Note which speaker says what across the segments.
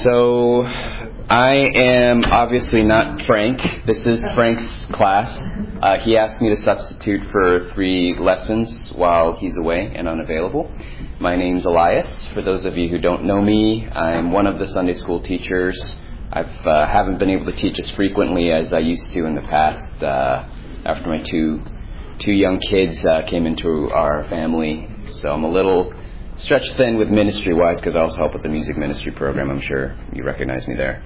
Speaker 1: So I am obviously not Frank. This is Frank's class. He asked me to substitute for 3 lessons while he's away and unavailable. My name's Elias. For those of you who don't know me, I'm one of the Sunday school teachers. I haven't been able to teach as frequently as I used to in the past after my two young kids came into our family. So I'm a little stretched thin with ministry-wise because I also help with the music ministry program. I'm sure you recognize me there.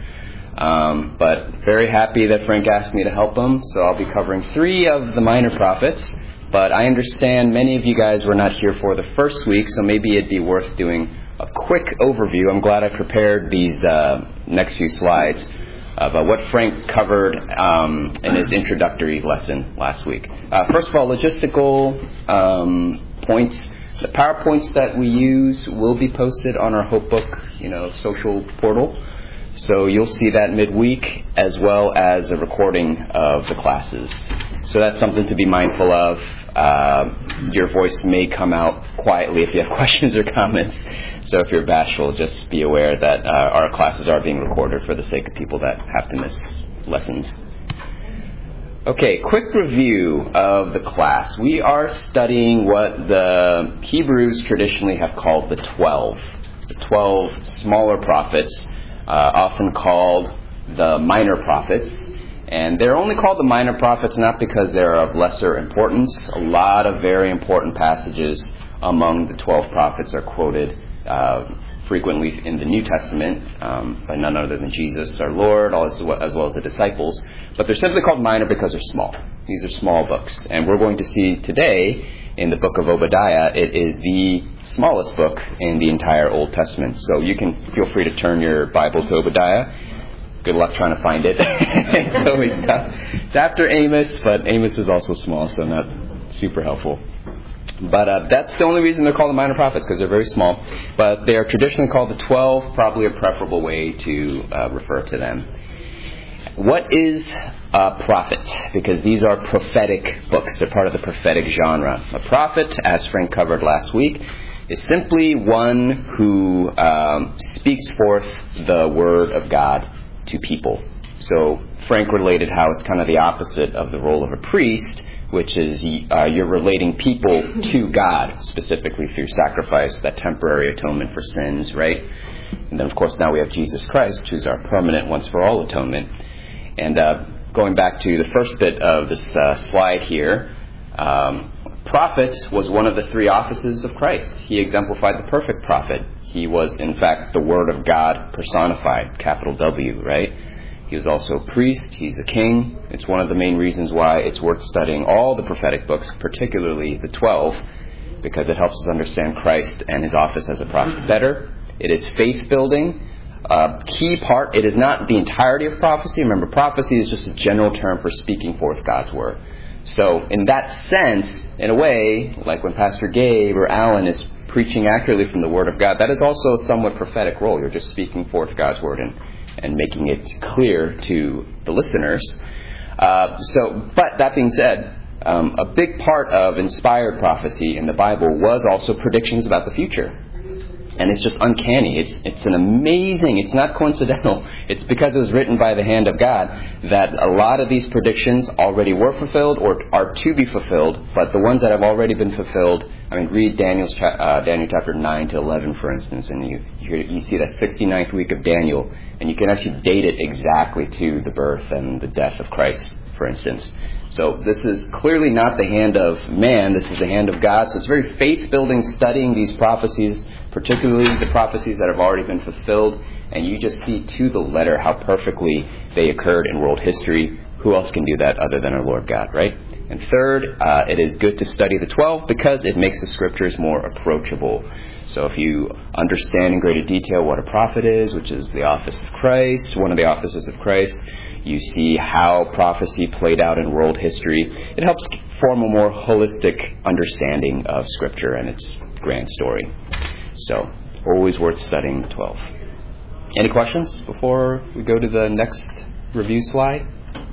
Speaker 1: But very happy that Frank asked me to help him. So I'll be covering 3 of the minor prophets. But I understand many of you guys were not here for the first week, so maybe it'd be worth doing a quick overview. I'm glad I prepared these next few slides about what Frank covered in his introductory lesson last week. First of all, logistical points. The PowerPoints that we use will be posted on our HopeBook, social portal. So you'll see that midweek, as well as a recording of the classes. So that's something to be mindful of. Your voice may come out quietly if you have questions or comments. So if you're bashful, just be aware that our classes are being recorded for the sake of people that have to miss lessons. Okay, quick review of the class. We are studying what the Hebrews traditionally have called the 12. The 12 smaller prophets, often called the minor prophets. And they're only called the minor prophets not because they're of lesser importance. A lot of very important passages among the 12 prophets are quoted frequently in the New Testament by none other than Jesus, our Lord, as well as the disciples. But they're simply called minor because they're small. These are small books. And we're going to see today in the book of Obadiah, it is the smallest book in the entire Old Testament. So you can feel free to turn your Bible to Obadiah. Good luck trying to find it. It's always tough. It's after Amos, but Amos is also small, so not super helpful. But that's the only reason they're called the minor prophets, because they're very small. But they are traditionally called the 12, probably a preferable way to refer to them. What is a prophet? Because these are prophetic books. They're part of the prophetic genre. A prophet, as Frank covered last week, is simply one who speaks forth the word of God to people. So Frank related how it's kind of the opposite of the role of a priest, which is you're relating people to God, specifically through sacrifice, that temporary atonement for sins, right? And then, of course, now we have Jesus Christ, who's our permanent once-for-all atonement. And going back to the first bit of this slide here, prophet was one of the 3 offices of Christ. He exemplified the perfect prophet. He was, in fact, the Word of God personified, capital W, right? He was also a priest. He's a king. It's one of the main reasons why it's worth studying all the prophetic books, particularly the 12, because it helps us understand Christ and his office as a prophet better. It is faith-building. Key part, it is not the entirety of prophecy. Remember, prophecy is just a general term for speaking forth God's word. So in that sense, in a way, like when Pastor Gabe or Alan is preaching accurately from the Word of God, that is also a somewhat prophetic role. You're just speaking forth God's Word and making it clear to the listeners. But that being said, a big part of inspired prophecy in the Bible was also predictions about the future. And it's just uncanny. It's an amazing, it's not coincidental. It's because it was written by the hand of God that a lot of these predictions already were fulfilled or are to be fulfilled. But the ones that have already been fulfilled, read Daniel chapter 9 to 11, for instance, and you see that 69th week of Daniel, and you can actually date it exactly to the birth and the death of Christ, for instance. So this is clearly not the hand of man. This is the hand of God. So it's very faith-building studying these prophecies, particularly the prophecies that have already been fulfilled. And you just see to the letter how perfectly they occurred in world history. Who else can do that other than our Lord God, right? And third, it is good to study the 12 because it makes the scriptures more approachable. So if you understand in greater detail what a prophet is, which is the office of Christ, one of the offices of Christ, you see how prophecy played out in world history. It helps form a more holistic understanding of Scripture and its grand story. So, always worth studying the 12. Any questions before we go to the next review slide?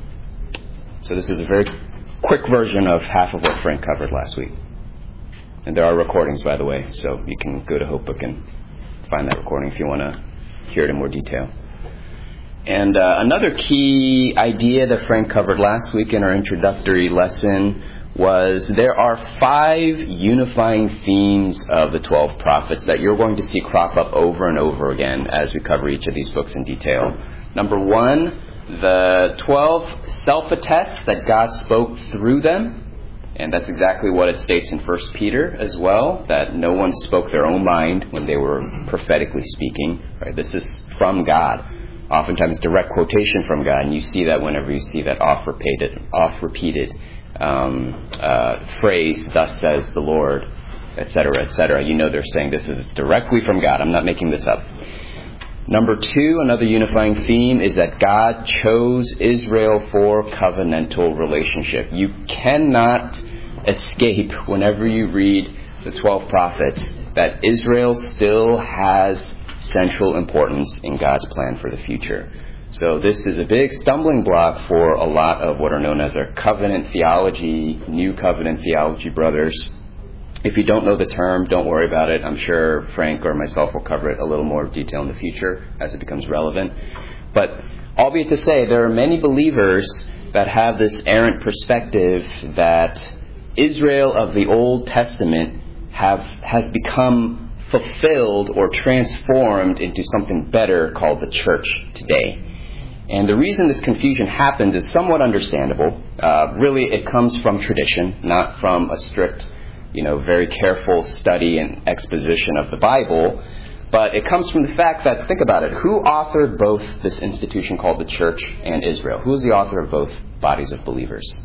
Speaker 1: So this is a very quick version of half of what Frank covered last week. And there are recordings, by the way, so you can go to HopeBook and find that recording if you want to hear it in more detail. And another key idea that Frank covered last week in our introductory lesson was there are 5 unifying themes of the 12 prophets that you're going to see crop up over and over again as we cover each of these books in detail. Number 1, the 12 self-attest that God spoke through them. And that's exactly what it states in 1 Peter as well, that no one spoke their own mind when they were prophetically speaking. Right? This is from God. Oftentimes direct quotation from God, and you see that whenever you see that oft-repeated phrase, thus says the Lord, etc., etc. You know they're saying this is directly from God. I'm not making this up. Number 2, another unifying theme is that God chose Israel for covenantal relationship. You cannot escape, whenever you read the 12 prophets, that Israel still has central importance in God's plan for the future. So this is a big stumbling block for a lot of what are known as our covenant theology, new covenant theology brothers. If you don't know the term, don't worry about it. I'm sure Frank or myself will cover it a little more detail in the future as it becomes relevant. But albeit to say, there are many believers that have this errant perspective that Israel of the Old Testament has become fulfilled or transformed into something better called the church today. And the reason this confusion happens is somewhat understandable. Really, it comes from tradition, not from a strict, very careful study and exposition of the Bible. But it comes from the fact that, think about it, who authored both this institution called the church and Israel? Who is the author of both bodies of believers?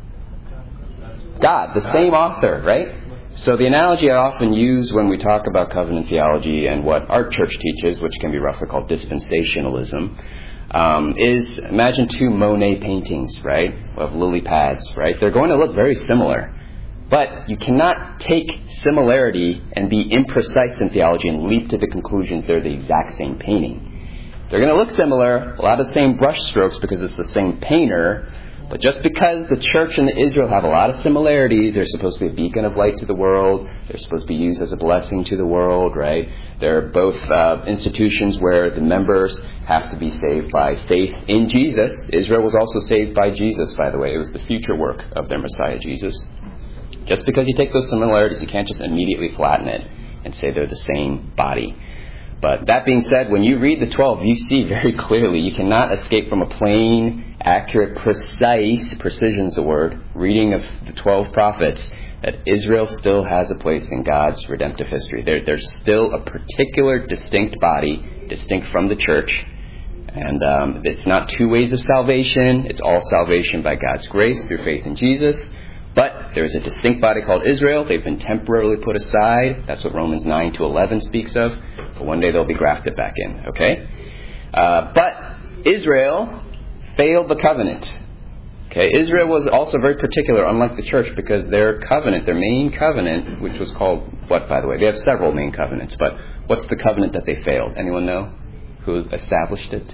Speaker 1: God, the same author, right? So the analogy I often use when we talk about covenant theology and what our church teaches, which can be roughly called dispensationalism, is imagine 2 Monet paintings, right, of lily pads, right? They're going to look very similar. But you cannot take similarity and be imprecise in theology and leap to the conclusions they're the exact same painting. They're going to look similar, a lot of the same brush strokes because it's the same painter. But just because the church and the Israel have a lot of similarity, they're supposed to be a beacon of light to the world. They're supposed to be used as a blessing to the world, right? They're both institutions where the members have to be saved by faith in Jesus. Israel was also saved by Jesus, by the way. It was the future work of their Messiah, Jesus. Just because you take those similarities, you can't just immediately flatten it and say they're the same body. But that being said, when you read the 12, you see very clearly you cannot escape from a plain, accurate, precise, precision's the word, reading of the 12 prophets, that Israel still has a place in God's redemptive history. There's still a particular distinct body, distinct from the church. And it's not 2 ways of salvation. It's all salvation by God's grace through faith in Jesus. But there is a distinct body called Israel. They've been temporarily put aside. That's what Romans 9-11 speaks of. But one day they'll be grafted back in, okay? But Israel failed the covenant. Okay, Israel was also very particular, unlike the church, because their covenant, their main covenant, which was called what, by the way? They have several main covenants, but what's the covenant that they failed? Anyone know who established it?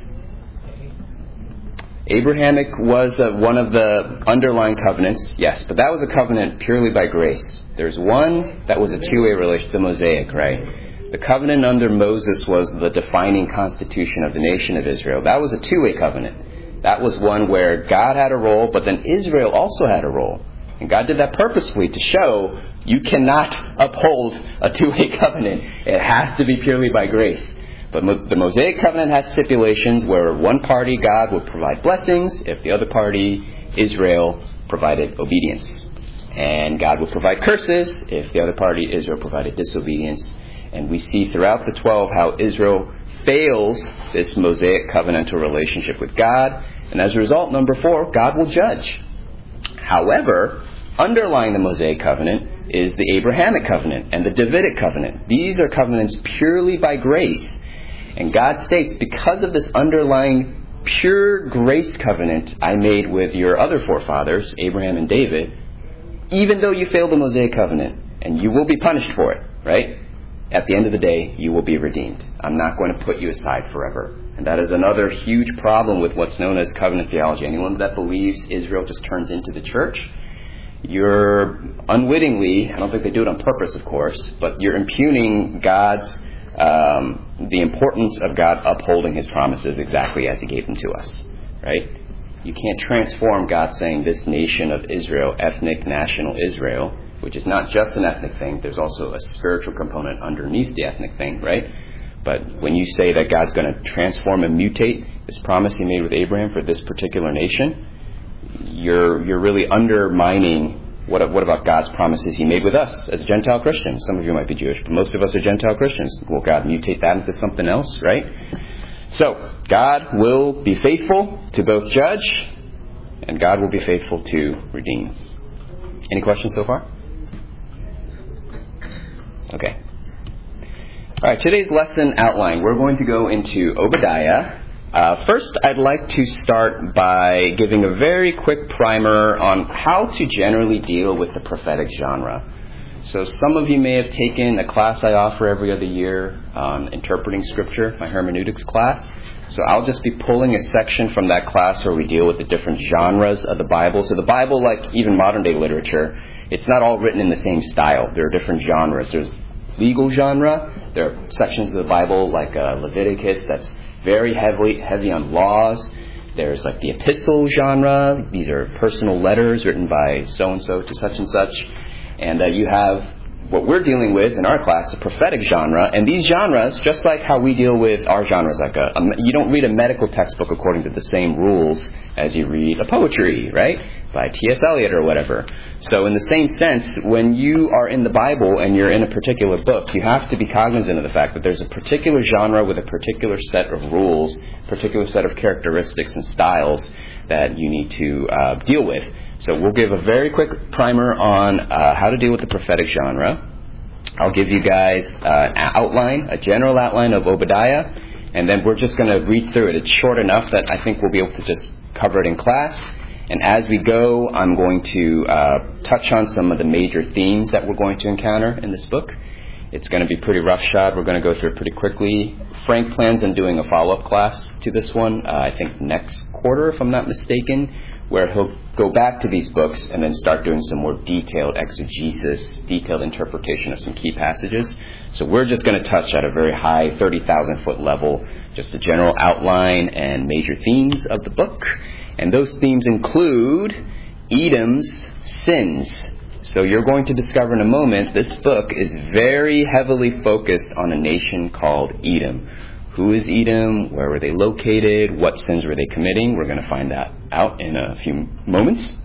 Speaker 1: Abrahamic was one of the underlying covenants, yes, but that was a covenant purely by grace. There's one that was a 2-way relation, the Mosaic, right? The covenant under Moses was the defining constitution of the nation of Israel. That was a 2-way covenant. That was one where God had a role, but then Israel also had a role. And God did that purposefully to show you cannot uphold a 2-way covenant. It has to be purely by grace. But the Mosaic covenant has stipulations where one party, God, would provide blessings if the other party, Israel, provided obedience. And God would provide curses if the other party, Israel, provided disobedience. And we see throughout the 12 how Israel fails this Mosaic covenantal relationship with God. And as a result, number 4, God will judge. However, underlying the Mosaic covenant is the Abrahamic covenant and the Davidic covenant. These are covenants purely by grace. And God states, because of this underlying pure grace covenant I made with your other forefathers, Abraham and David, even though you failed the Mosaic covenant, and you will be punished for it, right? At the end of the day, you will be redeemed. I'm not going to put you aside forever. And that is another huge problem with what's known as covenant theology. Anyone that believes Israel just turns into the church, you're unwittingly, I don't think they do it on purpose, of course, but you're impugning God's the importance of God upholding his promises exactly as he gave them to us, right? You can't transform God saying this nation of Israel, ethnic, national Israel, which is not just an ethnic thing. There's also a spiritual component underneath the ethnic thing, right? But when you say that God's going to transform and mutate this promise he made with Abraham for this particular nation, you're really undermining what about God's promises he made with us as Gentile Christians. Some of you might be Jewish, but most of us are Gentile Christians. Will God mutate that into something else, right? So, God will be faithful to both judge, and God will be faithful to redeem. Any questions so far? Okay. All right, today's lesson outline. We're going to go into Obadiah. First, I'd like to start by giving a very quick primer on how to generally deal with the prophetic genre. So some of you may have taken a class I offer every other year on interpreting Scripture, my hermeneutics class. So I'll just be pulling a section from that class where we deal with the different genres of the Bible. So the Bible, like even modern-day literature, it's not all written in the same style. There are different genres. There's legal genre. There are sections of the Bible like Leviticus that's very heavy on laws. There's like the epistle genre. These are personal letters written by so-and-so to such and such. And you have what we're dealing with in our class, the prophetic genre. And these genres, just like how we deal with our genres, like you don't read a medical textbook according to the same rules as you read a poetry, right? By T.S. Eliot or whatever. So in the same sense, when you are in the Bible and you're in a particular book, you have to be cognizant of the fact that there's a particular genre with a particular set of rules, particular set of characteristics and styles that you need to deal with. So we'll give a very quick primer on how to deal with the prophetic genre. I'll give you guys an outline, a general outline of Obadiah, and then we're just going to read through it. It's short enough that I think we'll be able to just cover it in class. And as we go, I'm going to touch on some of the major themes that we're going to encounter in this book. It's going to be pretty roughshod. We're going to go through it pretty quickly. Frank plans on doing a follow-up class to this one, I think next quarter, if I'm not mistaken, where he'll go back to these books and then start doing some more detailed exegesis, detailed interpretation of some key passages. So we're just going to touch at a very high 30,000-foot level, just a general outline and major themes of the book. And those themes include Edom's sins. So you're going to discover in a moment, this book is very heavily focused on a nation called Edom. Who is Edom? Where were they located? What sins were they committing? We're going to find that out in a few moments.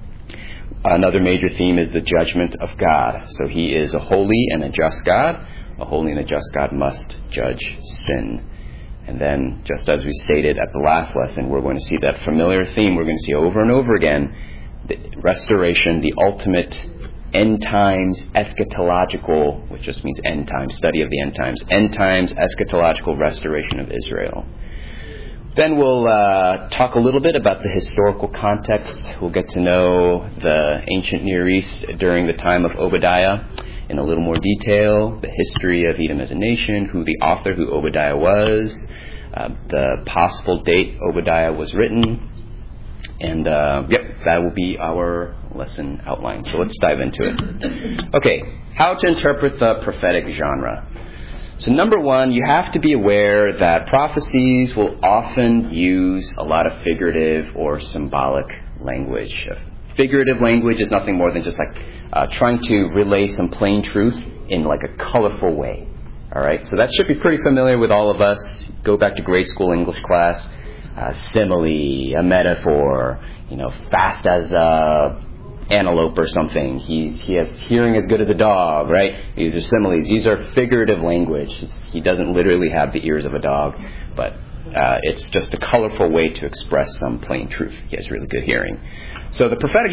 Speaker 1: Another major theme is the judgment of God. So he is a holy and a just God. A holy and a just God must judge sin. And then, just as we stated at the last lesson, we're going to see that familiar theme we're going to see over and over again, the restoration, the ultimate end times eschatological, which just means end times, study of the end times eschatological restoration of Israel. Then we'll talk a little bit about the historical context. We'll get to know the ancient Near East during the time of Obadiah in a little more detail, the history of Edom as a nation, who the author, who Obadiah was, the possible date Obadiah was written, and that will be our lesson outline. So let's dive into it. Okay, how to interpret the prophetic genre. So number one, you have to be aware that prophecies will often use a lot of figurative or symbolic language. Figurative language is nothing more than just like trying to relay some plain truth in like a colorful way. All right, so that should be pretty familiar with all of us. Go back to grade school English class. Simile, a metaphor, fast as a antelope or something. He has hearing as good as a dog, right? These are similes. These are figurative language. He doesn't literally have the ears of a dog, but it's just a colorful way to express some plain truth. He has really good hearing. So the prophetic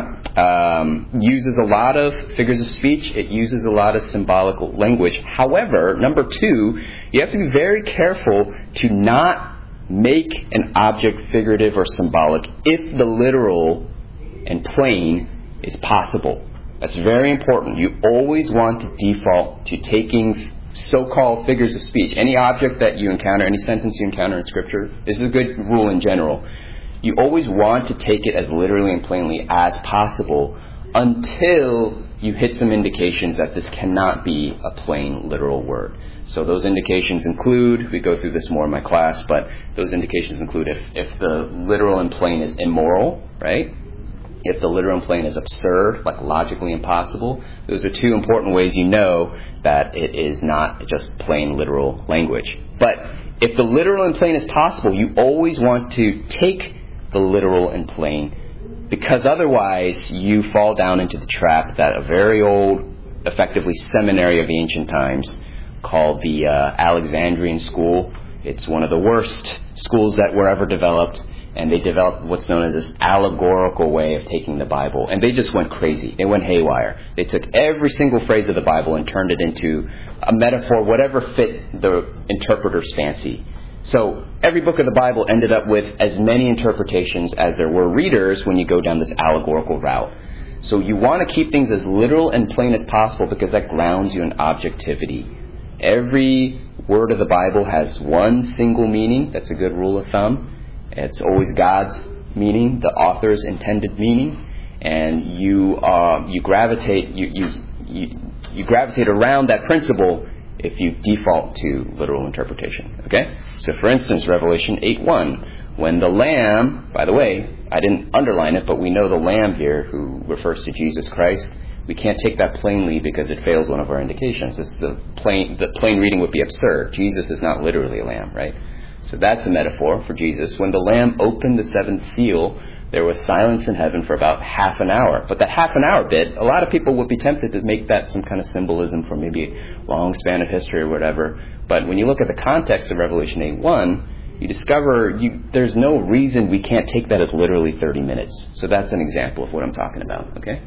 Speaker 1: genre uses a lot of figures of speech. It uses a lot of symbolic language. However, number two, you have to be very careful to not make an object figurative or symbolic if the literal and plain is possible. That's very important. You always want to default to taking so-called figures of speech. Any object that you encounter, any sentence you encounter in Scripture, this is a good rule in general. You always want to take it as literally and plainly as possible until you hit some indications that this cannot be a plain literal word. So those indications include, we go through this more in my class, but those indications include if the literal and plain is immoral, right? If the literal and plain is absurd, like logically impossible. Those are two important ways you know that it is not just plain literal language. But if the literal and plain is possible, you always want to take the literal and plain, because otherwise you fall down into the trap that a very old, effectively seminary of the ancient times called the Alexandrian school. It's one of the worst schools that were ever developed, and they developed what's known as this allegorical way of taking the Bible. And they just went crazy. They went haywire. They took every single phrase of the Bible and turned it into a metaphor, whatever fit the interpreter's fancy. So every book of the Bible ended up with as many interpretations as there were readers when you go down this allegorical route. So you want to keep things as literal and plain as possible, because that grounds you in objectivity. Every word of the Bible has one single meaning. That's a good rule of thumb. It's always God's meaning, the author's intended meaning, and you gravitate around that principle if you default to literal interpretation. Okay? So for instance, Revelation 8:1, when the Lamb, by the way, I didn't underline it, but we know the Lamb here, who refers to Jesus Christ. We can't take that plainly because it fails one of our indications. The plain reading would be absurd. Jesus is not literally a lamb, right? So that's a metaphor for Jesus. When the Lamb opened the seventh seal, there was silence in heaven for about half an hour. But that half an hour bit, a lot of people would be tempted to make that some kind of symbolism for maybe a long span of history or whatever. But when you look at the context of Revelation 8:1, you discover there's no reason we can't take that as literally 30 minutes. So that's an example of what I'm talking about, okay?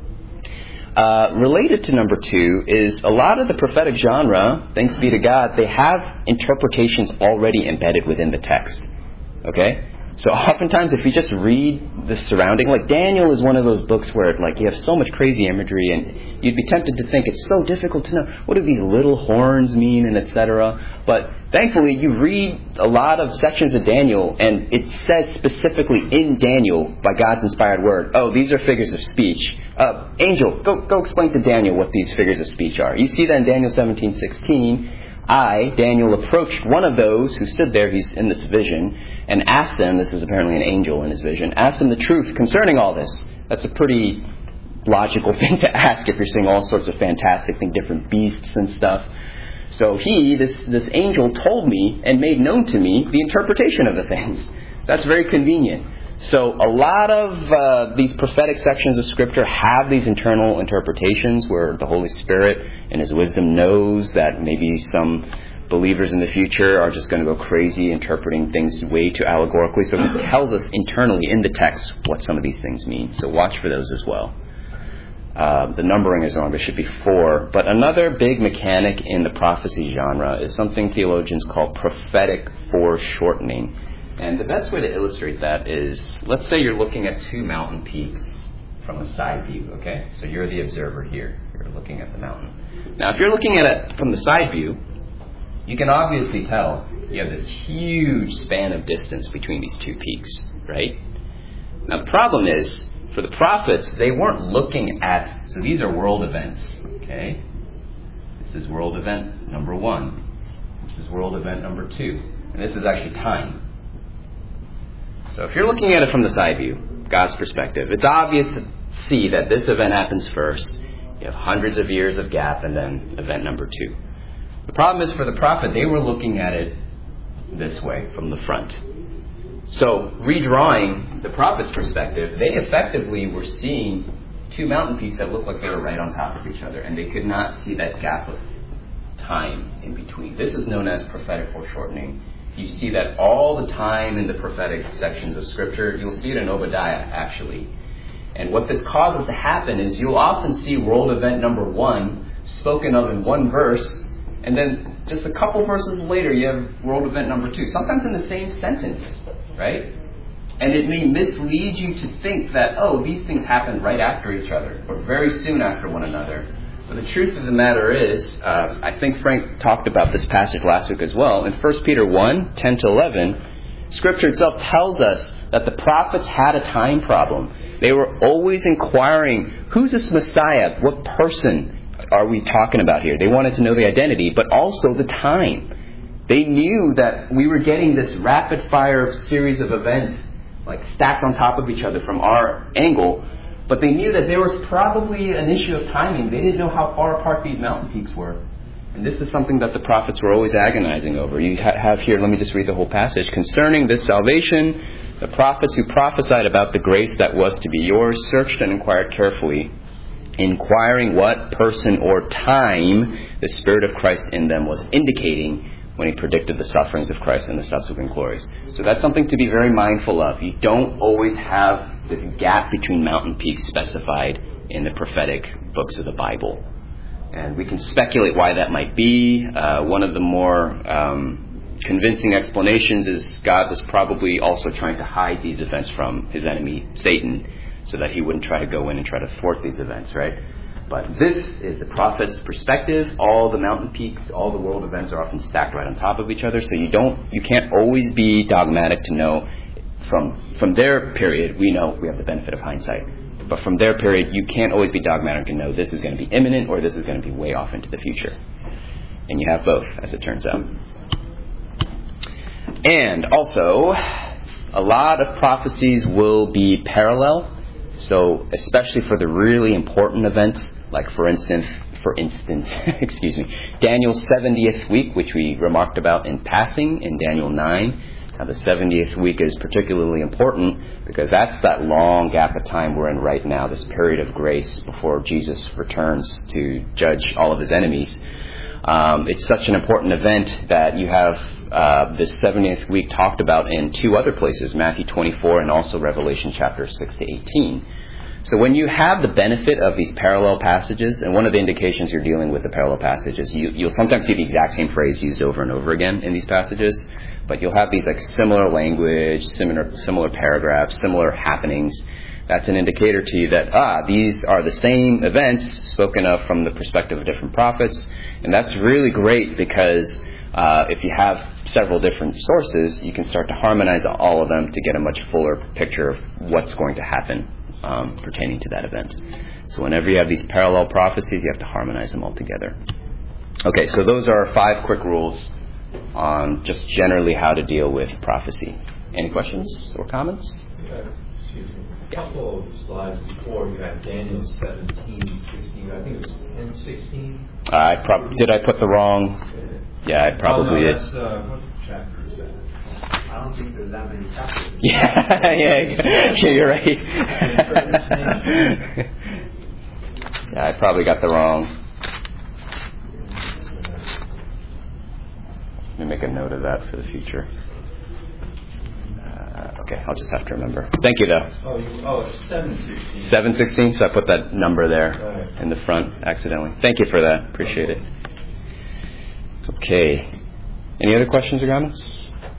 Speaker 1: Related to number 2 is a lot of the prophetic genre, thanks be to God, they have interpretations already embedded within the text. Okay? So oftentimes if you just read the surrounding, like Daniel is one of those books where you have so much crazy imagery and you'd be tempted to think it's so difficult to know what do these little horns mean and etc. But thankfully you read a lot of sections of Daniel and it says specifically in Daniel by God's inspired word, oh, these are figures of speech. Angel, go explain to Daniel what these figures of speech are. You see that in Daniel 17:16. I, Daniel, approached one of those who stood there, he's in this vision, and asked them, this is apparently an angel in his vision, asked him the truth concerning all this. That's a pretty logical thing to ask if you're seeing all sorts of fantastic things, different beasts and stuff. So this angel told me and made known to me the interpretation of the things. That's very convenient. So a lot of these prophetic sections of Scripture have these internal interpretations where the Holy Spirit in His wisdom knows that maybe some believers in the future are just going to go crazy interpreting things way too allegorically. So He tells us internally in the text what some of these things mean. So watch for those as well. The numbering is wrong. There should be 4. But another big mechanic in the prophecy genre is something theologians call prophetic foreshortening. And the best way to illustrate that is, let's say you're looking at 2 mountain peaks from a side view, okay? So you're the observer here. You're looking at the mountain. Now, if you're looking at it from the side view, you can obviously tell you have this huge span of distance between these 2 peaks, right? Now, the problem is, for the prophets, they weren't looking at, so these are world events, okay? This is world event number 1. This is world event number 2. And this is actually time. So if you're looking at it from the side view, God's perspective, it's obvious to see that this event happens first. You have hundreds of years of gap and then event number 2. The problem is for the prophet, they were looking at it this way from the front. So redrawing the prophet's perspective, they effectively were seeing 2 mountain peaks that looked like they were right on top of each other, and they could not see that gap of time in between. This is known as prophetic foreshortening. You see that all the time in the prophetic sections of Scripture. You'll see it in Obadiah, actually. And what this causes to happen is you'll often see world event number 1 spoken of in one verse, and then just a couple verses later you have world event number 2, sometimes in the same sentence, right? And it may mislead you to think that, oh, these things happen right after each other, or very soon after one another. But the truth of the matter is, I think Frank talked about this passage last week as well. In 1 Peter 1, 10 to 11, Scripture itself tells us that the prophets had a time problem. They were always inquiring, who's this Messiah? What person are we talking about here? They wanted to know the identity, but also the time. They knew that we were getting this rapid-fire series of events, like stacked on top of each other from our angle, but they knew that there was probably an issue of timing. They didn't know how far apart these mountain peaks were. And this is something that the prophets were always agonizing over. You have here, let me just read the whole passage. Concerning this salvation, the prophets who prophesied about the grace that was to be yours searched and inquired carefully, inquiring what person or time the Spirit of Christ in them was indicating when he predicted the sufferings of Christ and the subsequent glories. So that's something to be very mindful of. You don't always have this gap between mountain peaks specified in the prophetic books of the Bible. And we can speculate why that might be. One of the more convincing explanations is God was probably also trying to hide these events from his enemy, Satan, so that he wouldn't try to go in and try to thwart these events, right? But this is the prophet's perspective. All the mountain peaks, all the world events are often stacked right on top of each other. So you can't always be dogmatic to know from their period. We know we have the benefit of hindsight. But from their period, you can't always be dogmatic and know this is going to be imminent or this is going to be way off into the future. And you have both, as it turns out. And also, a lot of prophecies will be parallel. So, especially for the really important events, like for instance, Daniel's 70th week, which we remarked about in passing in Daniel 9. Now, the 70th week is particularly important because that's that long gap of time we're in right now, this period of grace before Jesus returns to judge all of his enemies. It's such an important event that you have this 70th week talked about in two other places, Matthew 24 and also Revelation chapter 6 to 18. So when you have the benefit of these parallel passages, and one of the indications you're dealing with the parallel passages, you'll sometimes see the exact same phrase used over and over again in these passages, but you'll have these like similar language, similar paragraphs, similar happenings. That's an indicator to you that, these are the same events spoken of from the perspective of different prophets. And that's really great because if you have several different sources, you can start to harmonize all of them to get a much fuller picture of what's going to happen pertaining to that event. So whenever you have these parallel prophecies, you have to harmonize them all together. Okay, so those are 5 quick rules on just generally how to deal with prophecy. Any questions or comments?
Speaker 2: Excuse me. A couple of slides before, you had Daniel 17:16. I think it was 10:16.
Speaker 1: Did I put the wrong? Yeah, I probably did.
Speaker 2: That's, what chapter is that?
Speaker 3: I don't think there's that many chapters.
Speaker 1: Yeah, you're right. Yeah, I probably got the wrong. Let me make a note of that for the future. Okay, I'll just have to remember. Thank you, though.
Speaker 2: It's 7:16.
Speaker 1: 7:16, so I put that number there in the front accidentally. Thank you for that. Appreciate it. Okay. Any other questions or comments?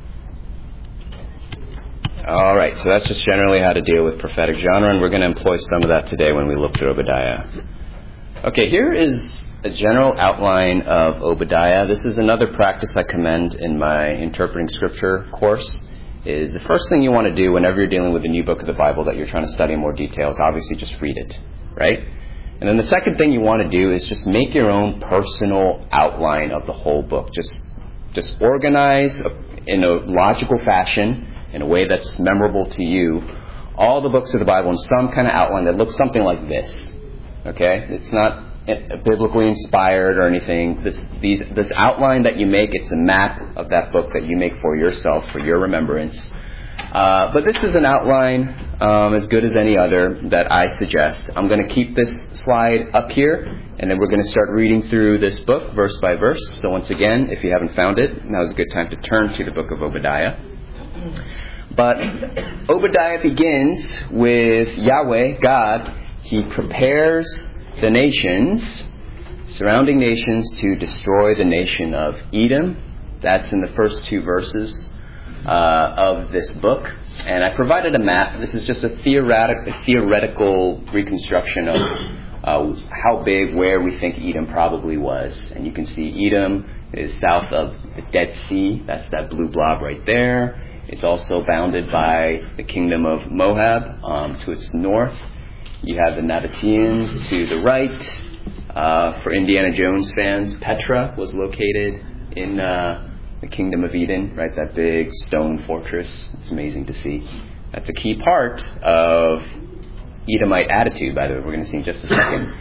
Speaker 1: All right, so that's just generally how to deal with prophetic genre, and we're going to employ some of that today when we look through Obadiah. Okay, here is a general outline of Obadiah. This is another practice I commend in my Interpreting Scripture course. Is the first thing you want to do whenever you're dealing with a new book of the Bible that you're trying to study in more detail is obviously just read it, right? And then the second thing you want to do is just make your own personal outline of the whole book. Just organize in a logical fashion, in a way that's memorable to you, all the books of the Bible in some kind of outline that looks something like this. Okay? It's not biblically inspired or anything. This outline that you make, it's a map of that book that you make for yourself, for your remembrance. But this is an outline as good as any other that I suggest. I'm going to keep this slide up here, and then we're going to start reading through this book verse by verse. So once again, if you haven't found it, now's a good time to turn to the book of Obadiah. But Obadiah begins with Yahweh, God. He prepares the nations, surrounding nations, to destroy the nation of Edom. That's in the first 2 verses of this book. And I provided a map. This is just a theoretical reconstruction of how big, where we think Edom probably was. And you can see Edom is south of the Dead Sea. That's that blue blob right there. It's also bounded by the kingdom of Moab to its north. You have the Nabateans to the right. For Indiana Jones fans, Petra was located in the kingdom of Eden, right? That big stone fortress. It's amazing to see. That's a key part of Edomite attitude, by the way. We're going to see in just a second.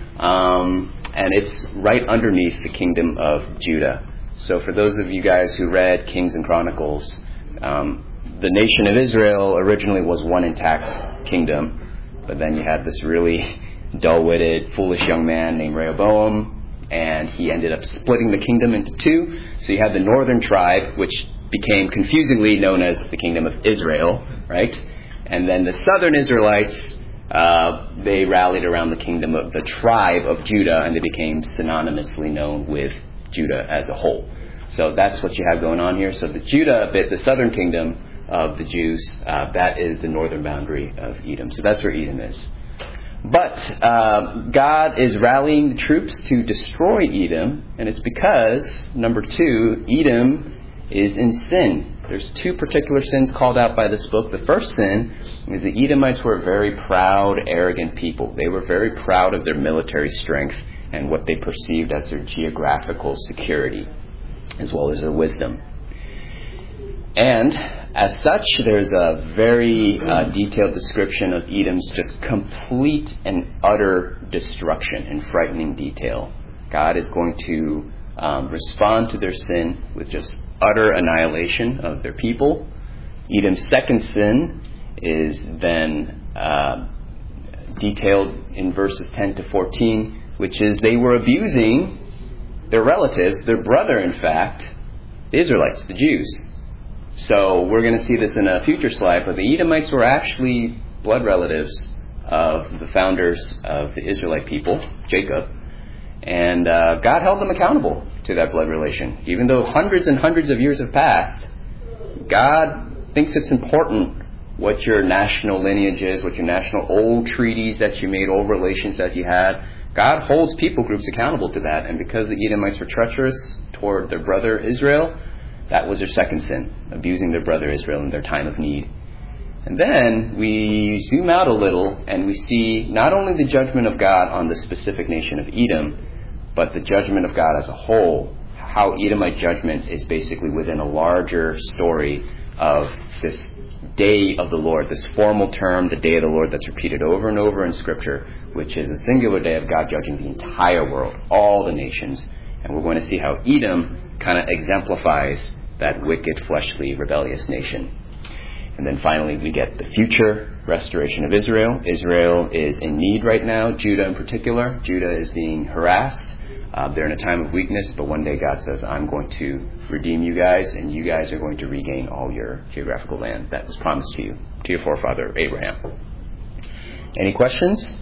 Speaker 1: And it's right underneath the kingdom of Judah. So for those of you guys who read Kings and Chronicles, the nation of Israel originally was one intact kingdom. But then you had this really dull-witted, foolish young man named Rehoboam, and he ended up splitting the kingdom into two. So you had the northern tribe, which became confusingly known as the kingdom of Israel, right? And then the southern Israelites, they rallied around the kingdom of the tribe of Judah, and they became synonymously known with Judah as a whole. So that's what you have going on here. So the Judah bit, the southern kingdom of the Jews, that is the northern boundary of Edom. So that's where Edom is. But God is rallying the troops to destroy Edom, and it's because, number 2, Edom is in sin. There's 2 particular sins called out by this book. The first sin is the Edomites were a very proud, arrogant people. They were very proud of their military strength and what they perceived as their geographical security, as well as their wisdom. And as such, there's a very detailed description of Edom's just complete and utter destruction in frightening detail. God is going to respond to their sin with just utter annihilation of their people. Edom's second sin is then detailed in verses 10 to 14, which is they were abusing their relatives, their brother, in fact, the Israelites, the Jews. So we're going to see this in a future slide, but the Edomites were actually blood relatives of the founders of the Israelite people, Jacob. And God held them accountable to that blood relation. Even though hundreds and hundreds of years have passed, God thinks it's important what your national lineage is, what your national old treaties that you made, old relations that you had. God holds people groups accountable to that. And because the Edomites were treacherous toward their brother Israel, that was their second sin, abusing their brother Israel in their time of need. And then we zoom out a little and we see not only the judgment of God on the specific nation of Edom, but the judgment of God as a whole. How Edomite judgment is basically within a larger story of this day of the Lord, this formal term, the day of the Lord, that's repeated over and over in Scripture, which is a singular day of God judging the entire world, all the nations. And we're going to see how Edom kind of exemplifies that wicked, fleshly, rebellious nation. And then finally, we get the future restoration of Israel. Israel is in need right now, Judah in particular. Judah is being harassed. They're in a time of weakness, but one day God says, I'm going to redeem you guys, and you guys are going to regain all your geographical land that was promised to you, to your forefather Abraham. Any questions?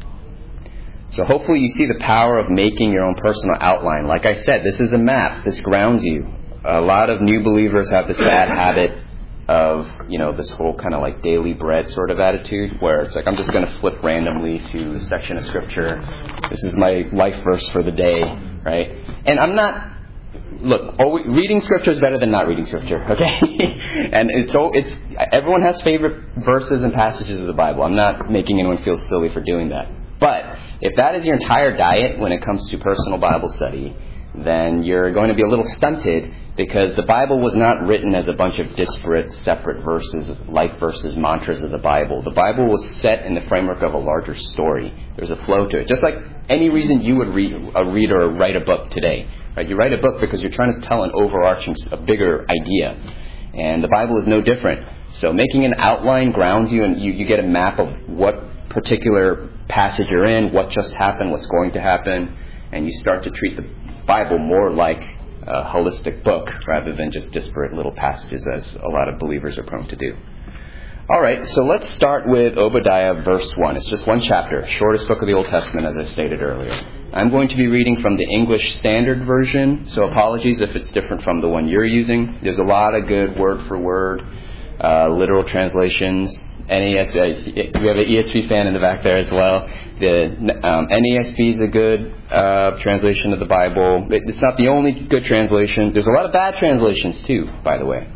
Speaker 1: So hopefully you see the power of making your own personal outline. Like I said, this is a map. This grounds you. A lot of new believers have this bad habit of, this whole kind of like daily bread sort of attitude where it's like, I'm just going to flip randomly to a section of Scripture. This is my life verse for the day, right? And I'm not, reading Scripture is better than not reading Scripture, okay? And it's everyone has favorite verses and passages of the Bible. I'm not making anyone feel silly for doing that. But if that is your entire diet when it comes to personal Bible study, then you're going to be a little stunted, because the Bible was not written as a bunch of disparate, separate verses, life verses, mantras of the Bible. The Bible was set in the framework of a larger story. There's a flow to it. Just like any reason you would read or write a book today. Right? You write a book because you're trying to tell an overarching, a bigger idea. And the Bible is no different. So making an outline grounds you, and you get a map of what particular passage you're in, what just happened, what's going to happen, and you start to treat the Bible more like a holistic book rather than just disparate little passages, as a lot of believers are prone to do. All right, so let's start with Obadiah verse 1. It's just one chapter, shortest book of the Old Testament, as I stated earlier. I'm going to be reading from the English Standard Version, so apologies if it's different from the one you're using. There's a lot of good word-for-word literal translations. NAS, we have an ESV fan in the back there as well. The NASB is a good translation of the Bible. It's not the only good translation. There's a lot of bad translations too, by the way.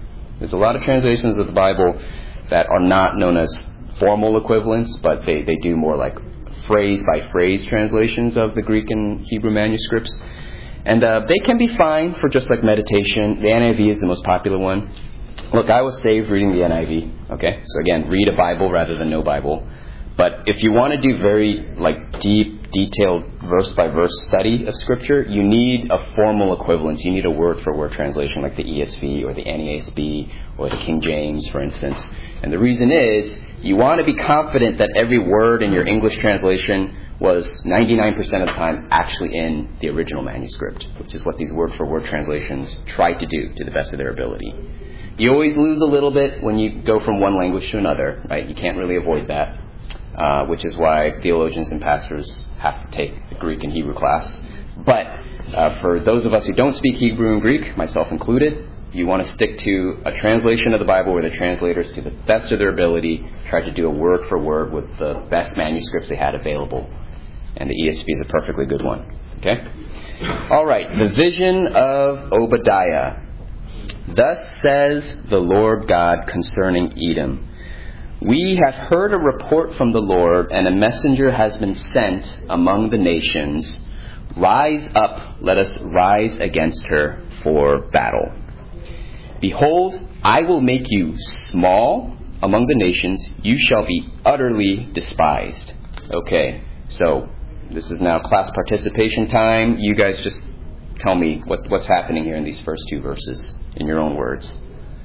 Speaker 1: There's a lot of translations of the Bible that are not known as formal equivalents, but they do more like phrase-by-phrase translations of the Greek and Hebrew manuscripts. And they can be fine for just like meditation. The NIV is the most popular one. Look, I was saved reading the NIV. Okay, so again, read a Bible rather than no Bible. But if you want to do very like deep, detailed verse-by-verse study of Scripture, you need a formal equivalence. You need a word-for-word translation like the ESV or the NASB or the King James, for instance. And the reason is you want to be confident that every word in your English translation was 99% of the time actually in the original manuscript, which is what these word-for-word translations try to do to the best of their ability. You always lose a little bit when you go from one language to another, right? You can't really avoid that, which is why theologians and pastors have to take the Greek and Hebrew class. But for those of us who don't speak Hebrew and Greek, myself included, you want to stick to a translation of the Bible where the translators, to the best of their ability, tried to do a word for word with the best manuscripts they had available. And the ESV is a perfectly good one. Okay? All right. The vision of Obadiah. Thus says the Lord God concerning Edom. We have heard a report from the Lord, and a messenger has been sent among the nations. Rise up, let us rise against her for battle. Behold, I will make you small among the nations. You shall be utterly despised. Okay, so this is now class participation time. You guys just tell me what's happening here in these first two verses in your own words.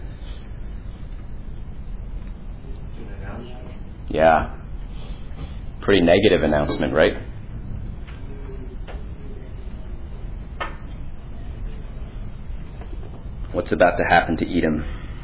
Speaker 1: Yeah. Pretty negative announcement, right? What's about to happen to Edom?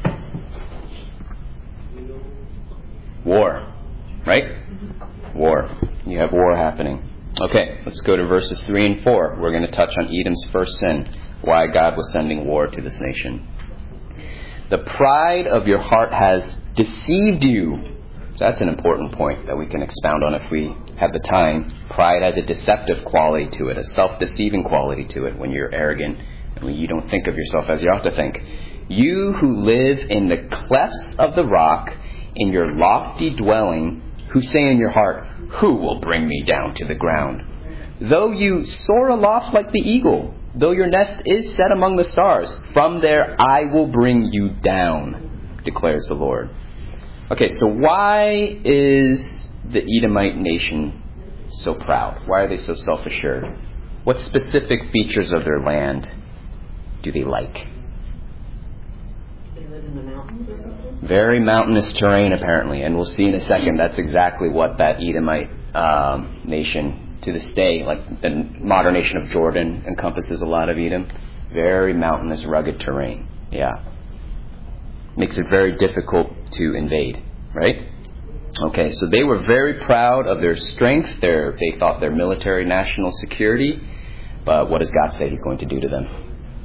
Speaker 1: War, right? War. You have war happening. Okay, let's go to verses 3 and 4. We're going to touch on Edom's first sin, why God was sending war to this nation. The pride of your heart has deceived you. So that's an important point that we can expound on if we have the time. Pride has a deceptive quality to it, a self-deceiving quality to it when you're arrogant and when you don't think of yourself as you ought to think. You who live in the clefts of the rock, in your lofty dwelling, who say in your heart, who will bring me down to the ground? Though you soar aloft like the eagle, though your nest is set among the stars, from there I will bring you down, declares the Lord. Okay, so why is the Edomite nation so proud? Why are they so self-assured? What specific features of their land do they like?
Speaker 4: They live in the mountains or something?
Speaker 1: Very mountainous terrain, apparently. And we'll see in a second that's exactly what that Edomite nation, to this day, like the modern nation of Jordan encompasses a lot of Edom. Very mountainous, rugged terrain. Yeah. Makes it very difficult to invade, right? Okay, so they were very proud of their strength. They thought their military national security. But what does God say He's going to do to them?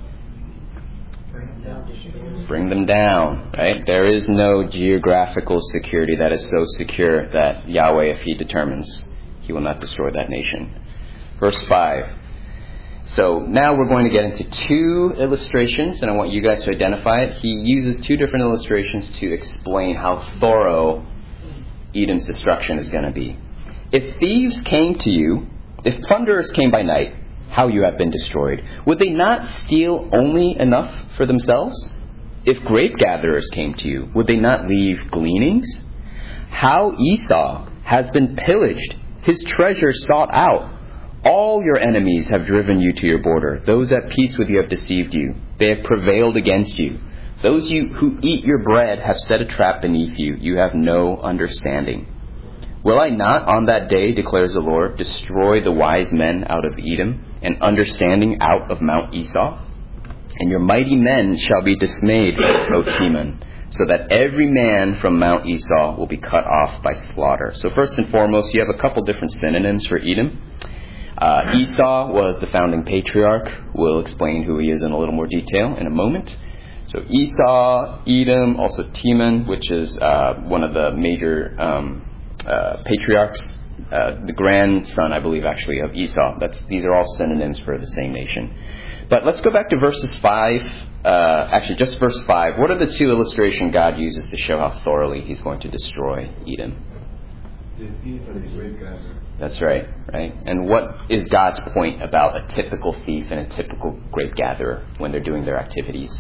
Speaker 1: Bring them down, right? There is no geographical security that is so secure that Yahweh, if He determines, He will not destroy that nation. Verse 5. So now we're going to get into two illustrations, and I want you guys to identify it. He uses two different illustrations to explain how thorough Edom's destruction is going to be. If thieves came to you, if plunderers came by night, how you have been destroyed, would they not steal only enough for themselves? If grape gatherers came to you, would they not leave gleanings? How Esau has been pillaged, his treasure sought out. All your enemies have driven you to your border. Those at peace with you have deceived you. They have prevailed against you. Those who eat your bread have set a trap beneath you. You have no understanding. Will I not on that day, declares the Lord, destroy the wise men out of Edom and understanding out of Mount Esau? And your mighty men shall be dismayed, O Teman, so that every man from Mount Esau will be cut off by slaughter. So first and foremost, you have a couple different synonyms for Edom. Esau was the founding patriarch. We'll explain who he is in a little more detail in a moment. So Esau, Edom, also Teman, which is one of the major patriarchs, the grandson, I believe, actually, of Esau. These are all synonyms for the same nation. But let's go back to verses 5 actually just verse 5, what are the two illustrations God uses to show how thoroughly he's going to destroy Edom?
Speaker 2: The thief and the grape gatherer.
Speaker 1: That's right. And what is God's point about a typical thief and a typical grape gatherer when they're doing their activities?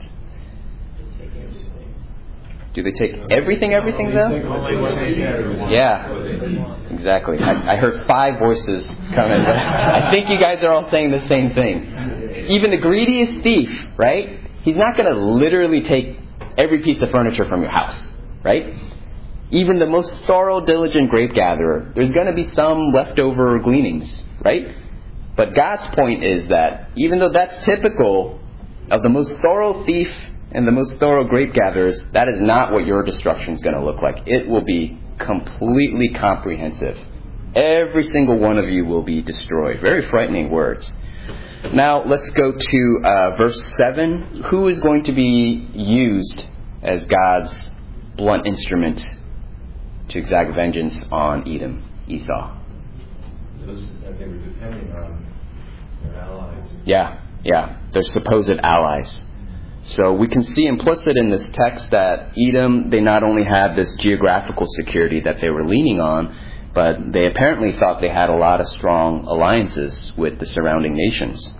Speaker 1: Do they take everything though? Yeah, exactly. I heard 5 voices coming, but I think you guys are all saying the same thing. Even the greediest thief, right? He's not going to literally take every piece of furniture from your house, right? Even the most thorough, diligent grape gatherer, there's going to be some leftover gleanings, right? But God's point is that even though that's typical of the most thorough thief and the most thorough grape gatherers, that is not what your destruction is going to look like. It will be completely comprehensive. Every single one of you will be destroyed. Very frightening words. Now let's go to verse 7. Who is going to be used as God's blunt instrument to exact vengeance on Edom, Esau?
Speaker 2: Those, I think, were depending on their allies.
Speaker 1: Yeah, their supposed allies. So we can see implicit in this text that Edom, they not only had this geographical security that they were leaning on, but they apparently thought they had a lot of strong alliances with the surrounding nations.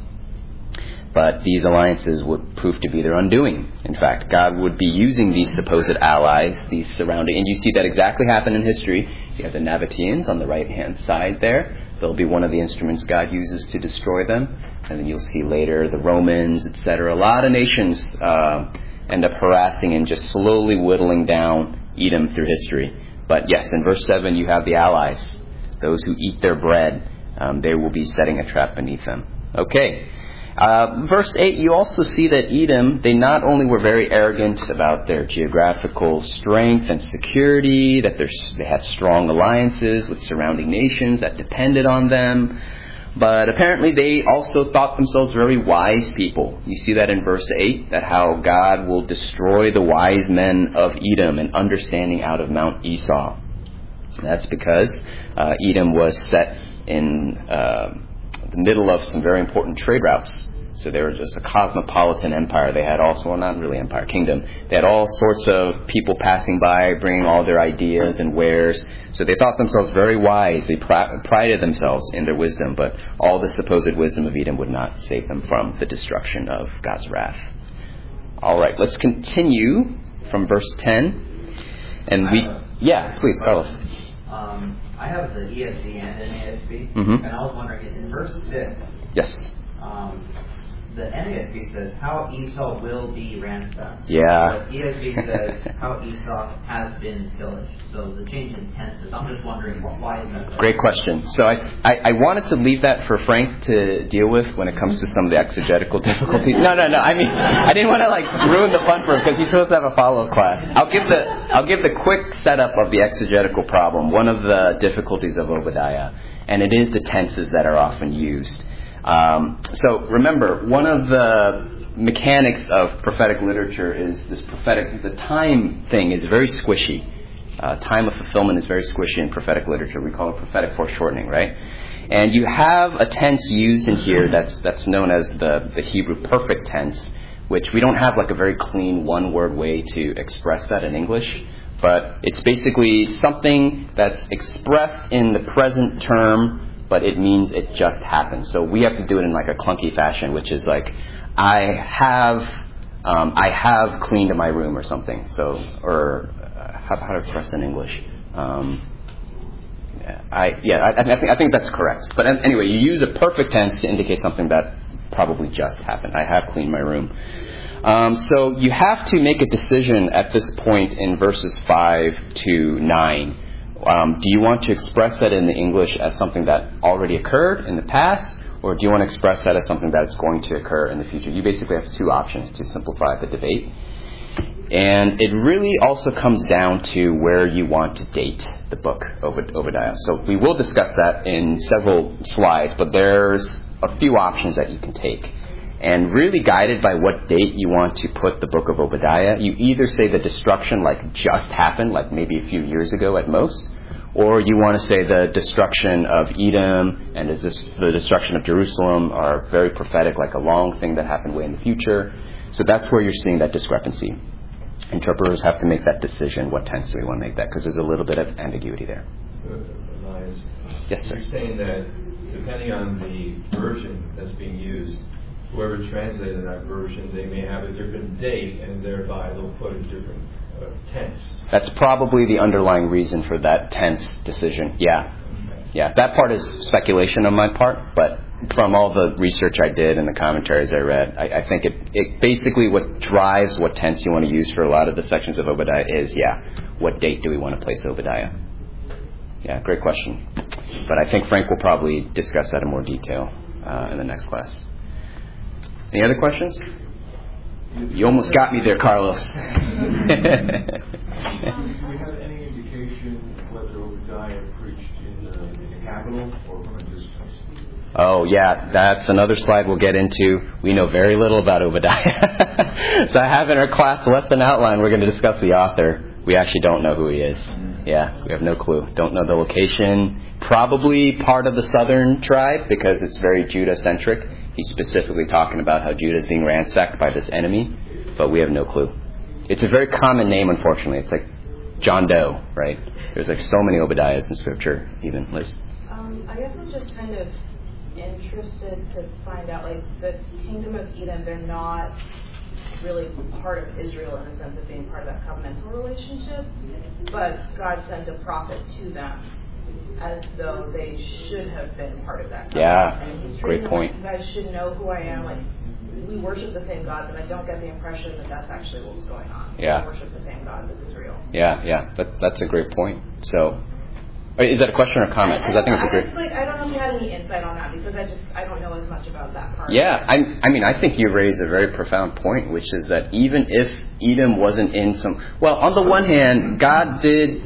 Speaker 1: But these alliances would prove to be their undoing. In fact, God would be using these supposed allies, these surrounding, and you see that exactly happen in history. You have the Nabateans on the right-hand side there. They'll be one of the instruments God uses to destroy them. And then you'll see later the Romans, etc. A lot of nations end up harassing and just slowly whittling down Edom through history. But yes, in verse 7 you have the allies. Those who eat their bread, they will be setting a trap beneath them. Okay. Verse 8, you also see that Edom, they not only were very arrogant about their geographical strength and security, that they had strong alliances with surrounding nations that depended on them, but apparently they also thought themselves very wise people. You see that in verse 8, that how God will destroy the wise men of Edom and understanding out of Mount Esau. That's because Edom was set in the middle of some very important trade routes. So they were just a cosmopolitan empire. They had also, well, not really empire, kingdom. They had all sorts of people passing by, bringing all their ideas and wares. So they thought themselves very wise. They prided themselves in their wisdom. But all the supposed wisdom of Edom would not save them from the destruction of God's wrath. All right, let's continue from verse 10. And please, Carlos.
Speaker 3: I have the ESV and NASB,
Speaker 1: Mm-hmm.
Speaker 3: and I was wondering, in verse 6,
Speaker 1: Yes.
Speaker 3: The NASB says, how Esau will be ransacked.
Speaker 1: Yeah.
Speaker 3: But ESV says, how Esau has been pillaged. So the change in tenses, I'm just wondering, why is that?
Speaker 1: Great question. So I wanted to leave that for Frank to deal with when it comes to some of the exegetical difficulties. No. I mean, I didn't want to ruin the fun for him because he's supposed to have a follow-up class. I'll give the quick setup of the exegetical problem. One of the difficulties of Obadiah, and it is the tenses that are often used. So remember, one of the mechanics of prophetic literature is the time thing is very squishy. Time of fulfillment is very squishy in prophetic literature. We call it prophetic foreshortening, right? And you have a tense used in here that's known as the Hebrew perfect tense, which we don't have like a very clean one-word way to express that in English. But it's basically something that's expressed in the present term, but it means it just happened. So we have to do it in like a clunky fashion, which is like, I have cleaned my room or something. So, or how to express in English? I think that's correct. But anyway, you use a perfect tense to indicate something that probably just happened. I have cleaned my room. So you have to make a decision at this point in verses 5 to 9. Do you want to express that in the English as something that already occurred in the past, or do you want to express that as something that's going to occur in the future? You basically have 2 options to simplify the debate. And it really also comes down to where you want to date the book of Obadiah. So we will discuss that in several slides, but there's a few options that you can take. And really guided by what date you want to put the book of Obadiah, you either say the destruction like just happened, like maybe a few years ago at most, or you want to say the destruction of Edom and the destruction of Jerusalem are very prophetic, like a long thing that happened way in the future. So that's where you're seeing that discrepancy. Interpreters have to make that decision. What tense do we want to make that? Because there's a little bit of ambiguity there.
Speaker 2: So, Elias,
Speaker 1: Yes, sir.
Speaker 2: you're saying that depending on the version that's being used, whoever translated that version, they may have a different date, and thereby they'll put a different tense.
Speaker 1: That's probably the underlying reason for that tense decision. Yeah. Yeah, that part is speculation on my part, but from all the research I did and the commentaries I read, I think it basically what drives what tense you want to use for a lot of the sections of Obadiah is, what date do we want to place Obadiah? Yeah, great question. But I think Frank will probably discuss that in more detail in the next class. Any other questions? You almost got me there, Carlos.
Speaker 5: Do we have any indication whether Obadiah preached in the capital or from a distance?
Speaker 1: Oh, yeah, that's another slide we'll get into. We know very little about Obadiah. So I have in our class less than outline, we're going to discuss the author. We actually don't know who he is. Yeah, we have no clue. Don't know the location. Probably part of the southern tribe because it's very Judah-centric. He's specifically talking about how Judah is being ransacked by this enemy, but we have no clue. It's a very common name, unfortunately. It's like John Doe, right? There's like so many Obadiahs in Scripture, even, Liz.
Speaker 4: I guess I'm just kind of interested to find out, like, the kingdom of Edom, they're not really part of Israel in the sense of being part of that covenantal relationship, but God sent a prophet to them as though they should have been part of that covenant.
Speaker 1: Yeah,
Speaker 4: and he's
Speaker 1: great point.
Speaker 4: You guys should know who I am. Like, we worship the same God, but I don't get the impression that that's actually what was going on.
Speaker 1: Yeah.
Speaker 4: We worship the same God as Israel.
Speaker 1: Yeah, that's a great point. So, is that a question or a comment? Because I think it's a great...
Speaker 4: I don't know if you had any insight on that, because I don't know as much about that part.
Speaker 1: Yeah, I think you raise a very profound point, which is that even if Edom wasn't in some... Well, on the one hand, God did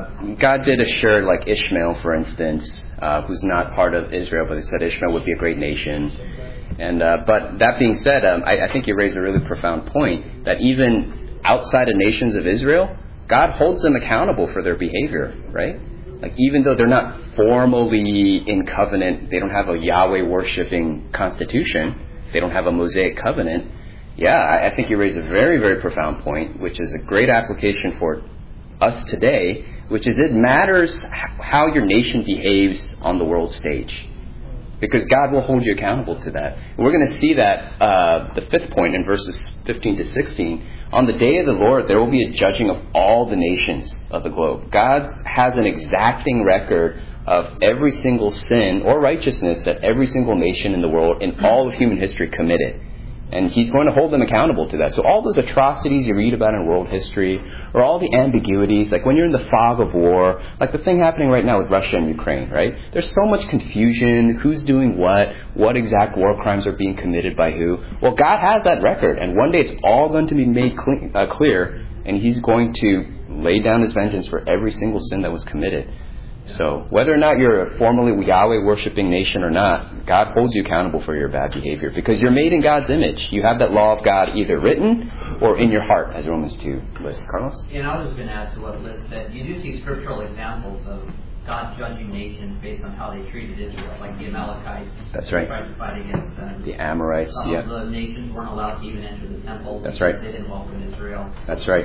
Speaker 1: assure, like Ishmael, for instance, who's not part of Israel, but he said Ishmael would be a great nation. And but that being said, I think you raise a really profound point, that even outside of nations of Israel, God holds them accountable for their behavior, right? Like, even though they're not formally in covenant, they don't have a Yahweh worshipping constitution, they don't have a Mosaic covenant. Yeah, I think you raise a very, very profound point, which is a great application for us today, which is it matters how your nation behaves on the world stage. Because God will hold you accountable to that. And we're going to see that, the fifth point in verses 15 to 16. On the day of the Lord, there will be a judging of all the nations of the globe. God has an exacting record of every single sin or righteousness that every single nation in the world in all of human history committed. And He's going to hold them accountable to that. So all those atrocities you read about in world history, or all the ambiguities, like when you're in the fog of war, like the thing happening right now with Russia and Ukraine, right? There's so much confusion, who's doing what exact war crimes are being committed by who. Well, God has that record, and one day it's all going to be made clear, and He's going to lay down His vengeance for every single sin that was committed. So whether or not you're a formally Yahweh worshipping nation or not, God holds you accountable for your bad behavior because you're made in God's image. You have that law of God either written or in your heart, as Romans 2 lists. Carlos?
Speaker 3: And I was just going to add to what Liz said. You do see scriptural examples of God judging nations based on how they treated Israel, like the Amalekites.
Speaker 1: That's right.
Speaker 3: Tried to fight against them.
Speaker 1: The Amorites,
Speaker 3: Some of the nations weren't allowed to even enter the temple.
Speaker 1: That's right.
Speaker 3: They didn't welcome Israel.
Speaker 1: That's right.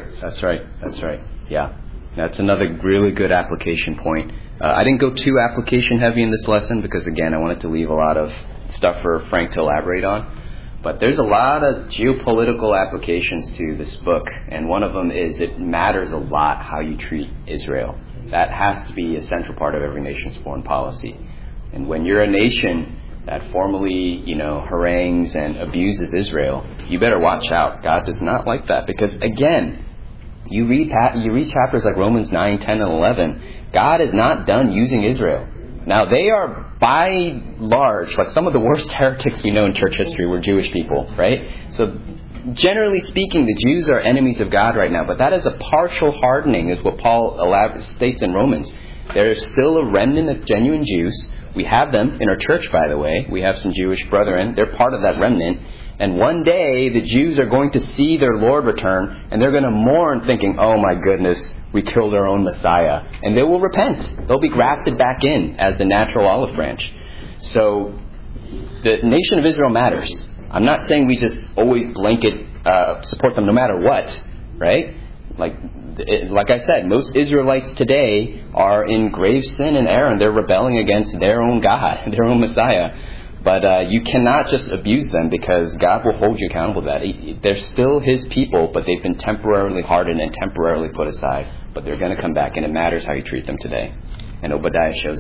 Speaker 1: Yeah. That's another really good application point. I didn't go too application heavy in this lesson because, again, I wanted to leave a lot of stuff for Frank to elaborate on. But there's a lot of geopolitical applications to this book, and one of them is it matters a lot how you treat Israel. That has to be a central part of every nation's foreign policy. And when you're a nation that formally, harangues and abuses Israel, you better watch out. God does not like that because, again, you read chapters like Romans 9, 10, and 11. God is not done using Israel. Now, they are by large, like some of the worst heretics we know in church history were Jewish people, right? So, generally speaking, the Jews are enemies of God right now, but that is a partial hardening, is what Paul states in Romans. There is still a remnant of genuine Jews. We have them in our church, by the way. We have some Jewish brethren. They're part of that remnant. And one day, the Jews are going to see their Lord return, and they're going to mourn thinking, oh my goodness, we killed our own Messiah. And they will repent. They'll be grafted back in as the natural olive branch. So, the nation of Israel matters. I'm not saying we just always blanket support them no matter what, right? Like I said, most Israelites today are in grave sin and error, and they're rebelling against their own God, their own Messiah. But you cannot just abuse them, because God will hold you accountable to that. They're still His people, but they've been temporarily hardened and temporarily put aside. But they're going to come back, and it matters how you treat them today. And Obadiah shows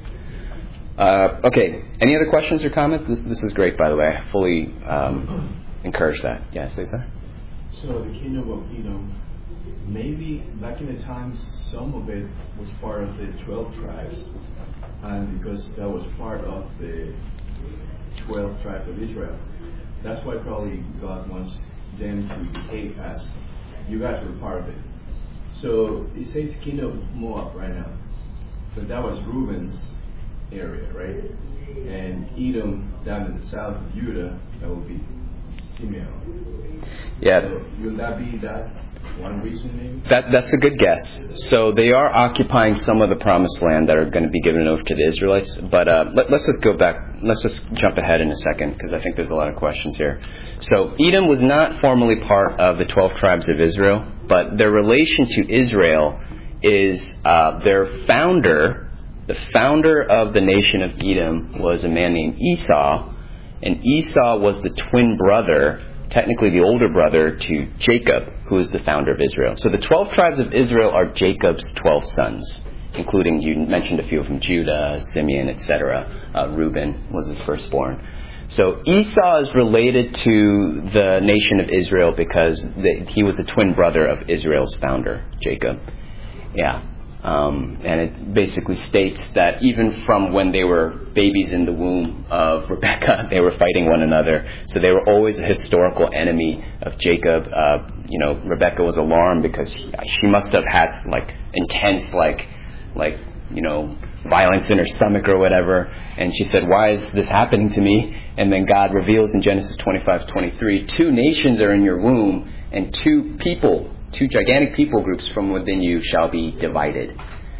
Speaker 1: that. Okay, any other questions or comments? This is great, by the way. I fully encourage that. Yeah, say so.
Speaker 5: So the kingdom of Edom, maybe back in the time, some of it was part of the 12 tribes. And because that was part of the 12 tribes of Israel. That's why probably God wants them to behave as you guys were part of it. So it says kingdom of Moab right now. But that was Reuben's area, right? And Edom down in the south of Judah, that would be Simeon.
Speaker 1: Yeah.
Speaker 5: So will that be that one reason maybe?
Speaker 1: That's a good guess. So they are occupying some of the promised land that are going to be given over to the Israelites. But let's just go back. Let's just jump ahead in a second, because I think there's a lot of questions here. So Edom was not formally part of the 12 tribes of Israel, but their relation to Israel is their founder. The founder of the nation of Edom was a man named Esau, and Esau was the twin brother, technically the older brother, to Jacob, who is the founder of Israel. So the 12 tribes of Israel are Jacob's 12 sons, including, you mentioned a few of them, Judah, Simeon, etc. Reuben was his firstborn. So Esau is related to the nation of Israel because he was the twin brother of Israel's founder, Jacob. Yeah. And it basically states that even from when they were babies in the womb of Rebekah, they were fighting one another. So they were always a historical enemy of Jacob. Rebekah was alarmed because she must have had intense violence in her stomach or whatever. And she said, "Why is this happening to me?" And then God reveals in Genesis 25:23, 2 nations are in your womb, and 2 gigantic people groups from within you shall be divided.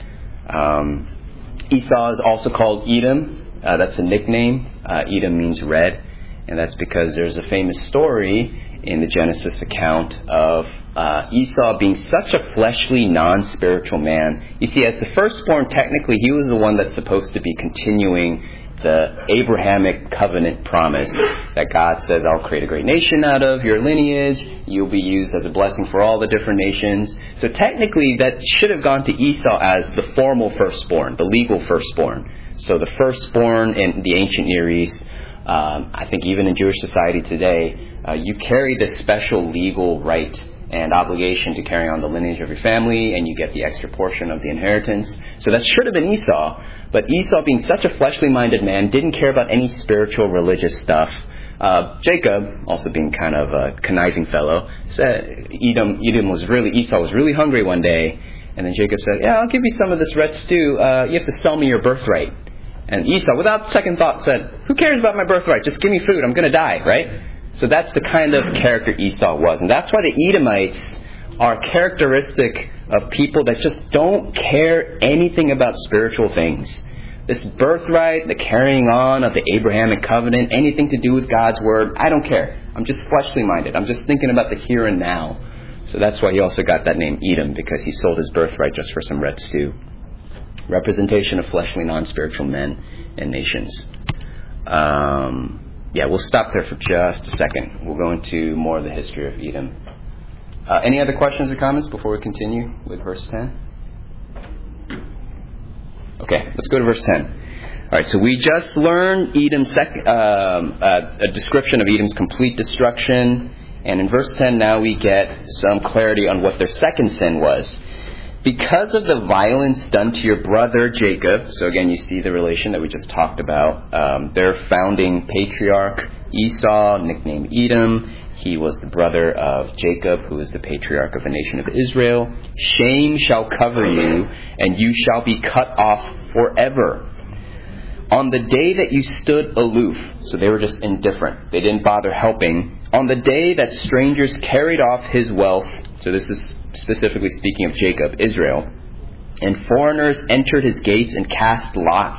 Speaker 1: Esau is also called Edom. That's a nickname. Edom means red. And that's because there's a famous story in the Genesis account of Esau being such a fleshly, non-spiritual man. You see, as the firstborn, technically, he was the one that's supposed to be continuing the Abrahamic covenant promise that God says, "I'll create a great nation out of your lineage. You'll be used as a blessing for all the different nations." So technically, that should have gone to Esau as the formal firstborn, the legal firstborn. So the firstborn in the ancient Near East, I think even in Jewish society today, you carry this special legal right and obligation to carry on the lineage of your family, and you get the extra portion of the inheritance. So that should have been Esau. But Esau, being such a fleshly-minded man, didn't care about any spiritual, religious stuff. Jacob, also being kind of a conniving fellow, said Esau was really hungry one day, and then Jacob said, "Yeah, I'll give you some of this red stew. You have to sell me your birthright." And Esau, without second thought, said, "Who cares about my birthright? Just give me food. I'm going to die," right? So that's the kind of character Esau was. And that's why the Edomites are characteristic of people that just don't care anything about spiritual things. This birthright, the carrying on of the Abrahamic covenant, anything to do with God's word, I don't care. I'm just fleshly minded. I'm just thinking about the here and now. So that's why he also got that name Edom, because he sold his birthright just for some red stew. Representation of fleshly, non-spiritual men and nations. We'll stop there for just a second. We'll go into more of the history of Edom. Any other questions or comments before we continue with verse 10? Okay, let's go to verse 10. All right, so we just learned Edom's a description of Edom's complete destruction. And in verse 10 now we get some clarity on what their second sin was. Because of the violence done to your brother Jacob, so again you see the relation that we just talked about, their founding patriarch Esau, nicknamed Edom, he was the brother of Jacob, who is the patriarch of the nation of Israel. Shame shall cover you, and you shall be cut off forever. On the day that you stood aloof, so they were just indifferent, they didn't bother helping. On the day that strangers carried off his wealth, so this is specifically speaking of Jacob, Israel, and foreigners entered his gates and cast lots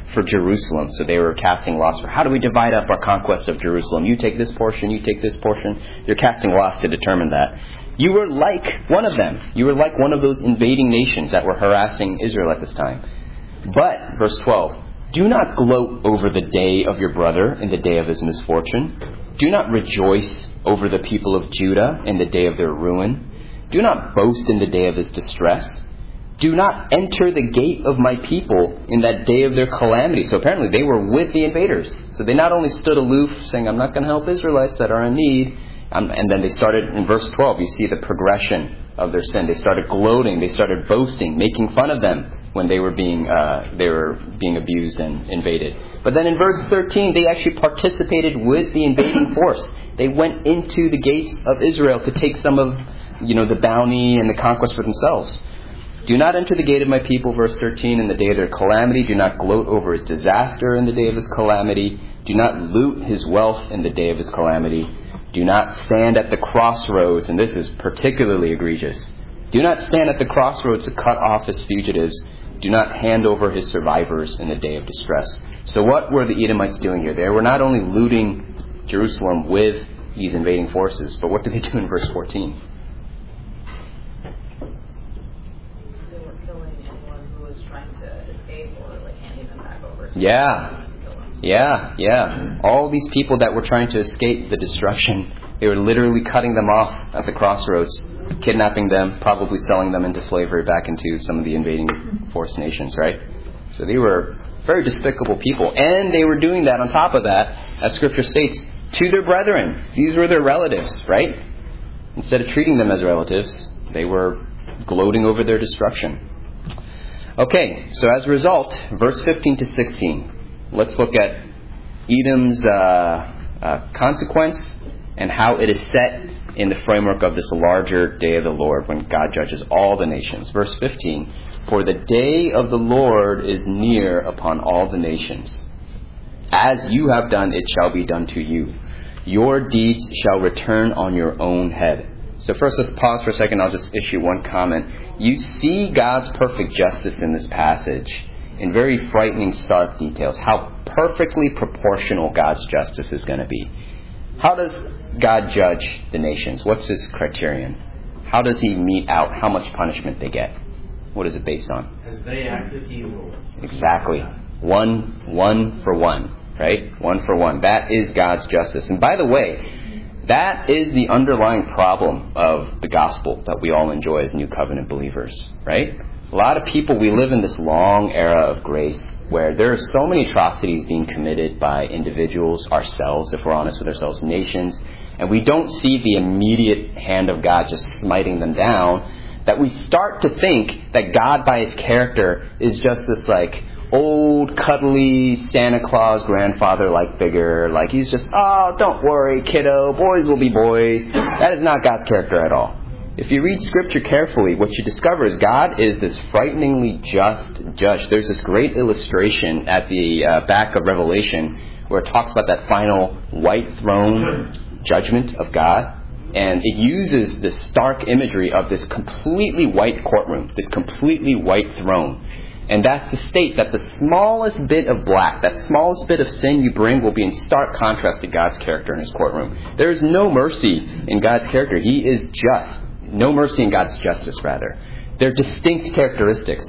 Speaker 1: for Jerusalem. So they were casting lots for, how do we divide up our conquest of Jerusalem? You take this portion, you take this portion. They're casting lots to determine that. You were like one of them. You were like one of those invading nations that were harassing Israel at this time. But, verse 12, do not gloat over the day of your brother in the day of his misfortune. Do not rejoice over the people of Judah in the day of their ruin. Do not boast in the day of his distress. Do not enter the gate of my people in that day of their calamity. So apparently they were with the invaders. So they not only stood aloof, saying, I'm not going to help Israelites that are in need. And then they started, in verse 12, you see the progression of their sin. They started gloating. They started boasting, making fun of them when they were being abused and invaded. But then in verse 13, they actually participated with the invading force. They went into the gates of Israel to take some of, the bounty and the conquest for themselves. Do not enter the gate of my people, verse 13, in the day of their calamity. Do not gloat over his disaster in the day of his calamity. Do not loot his wealth in the day of his calamity. Do not stand at the crossroads, and this is particularly egregious. Do not stand at the crossroads to cut off his fugitives. Do not hand over his survivors in the day of distress. So what were the Edomites doing here? They were not only looting Jerusalem with these invading forces, but what did they do in verse 14?
Speaker 4: They were killing anyone who was trying to escape or handing them back over.
Speaker 1: Yeah. All these people that were trying to escape the destruction, they were literally cutting them off at the crossroads, kidnapping them, probably selling them into slavery back into some of the invading force nations, right? So they were very despicable people. And they were doing that on top of that, as Scripture states, to their brethren. These were their relatives, right? Instead of treating them as relatives, they were gloating over their destruction. Okay, so as a result, verse 15 to 16. Let's look at Edom's consequence and how it is set in the framework of this larger day of the Lord when God judges all the nations. Verse 15, for the day of the Lord is near upon all the nations. As you have done, it shall be done to you. Your deeds shall return on your own head. So first, let's pause for a second. I'll just issue one comment. You see God's perfect justice in this passage in very frightening, stark details. How perfectly proportional God's justice is going to be. How does God judge the nations? What's his criterion? How does he mete out how much punishment they get? What is it based on?
Speaker 5: As they acted evil.
Speaker 1: Exactly. One for one, right? 1 for 1. That is God's justice. And by the way, that is the underlying problem of the gospel that we all enjoy as New Covenant believers, right? A lot of people, we live in this long era of grace where there are so many atrocities being committed by individuals, ourselves, if we're honest with ourselves, nations, and we don't see the immediate hand of God just smiting them down, that we start to think that God by his character is just this old, cuddly, Santa Claus grandfather-like figure. He's just, oh, don't worry, kiddo, boys will be boys. That is not God's character at all. If you read Scripture carefully, what you discover is God is this frighteningly just judge. There's this great illustration at the back of Revelation where it talks about that final white throne judgment of God. And it uses this stark imagery of this completely white courtroom, this completely white throne. And that's to state that the smallest bit of black, that smallest bit of sin you bring will be in stark contrast to God's character in his courtroom. There is no mercy in God's character. He is just. No mercy in God's justice, rather. They're distinct characteristics.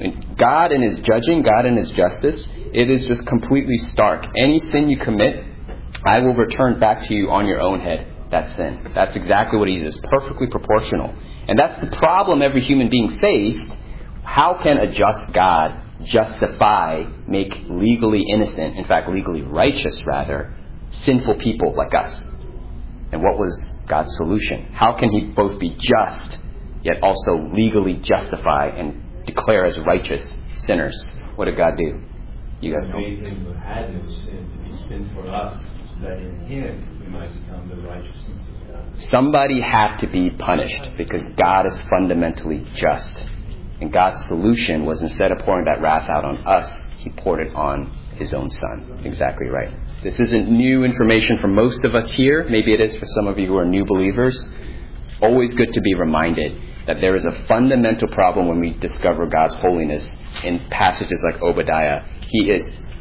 Speaker 1: God in his judging, God in his justice, it is just completely stark. Any sin you commit, I will return back to you on your own head, that sin. That's exactly what he is, perfectly proportional. And that's the problem every human being faced. How can a just God justify, make legally innocent, in fact legally righteous rather, sinful people like us? And what was God's solution? How can he both be just, yet also legally justify and declare as righteous sinners? What did God do? You guys know.
Speaker 2: He made him who had no sin to be sin for us, so that in him we might become the righteousness of God.
Speaker 1: Somebody had to be punished because God is fundamentally just. And God's solution was, instead of pouring that wrath out on us, he poured it on his own son. Exactly right. This isn't new information for most of us here. Maybe it is for some of you who are new believers. Always good to be reminded that there is a fundamental problem when we discover God's holiness in passages like Obadiah. He is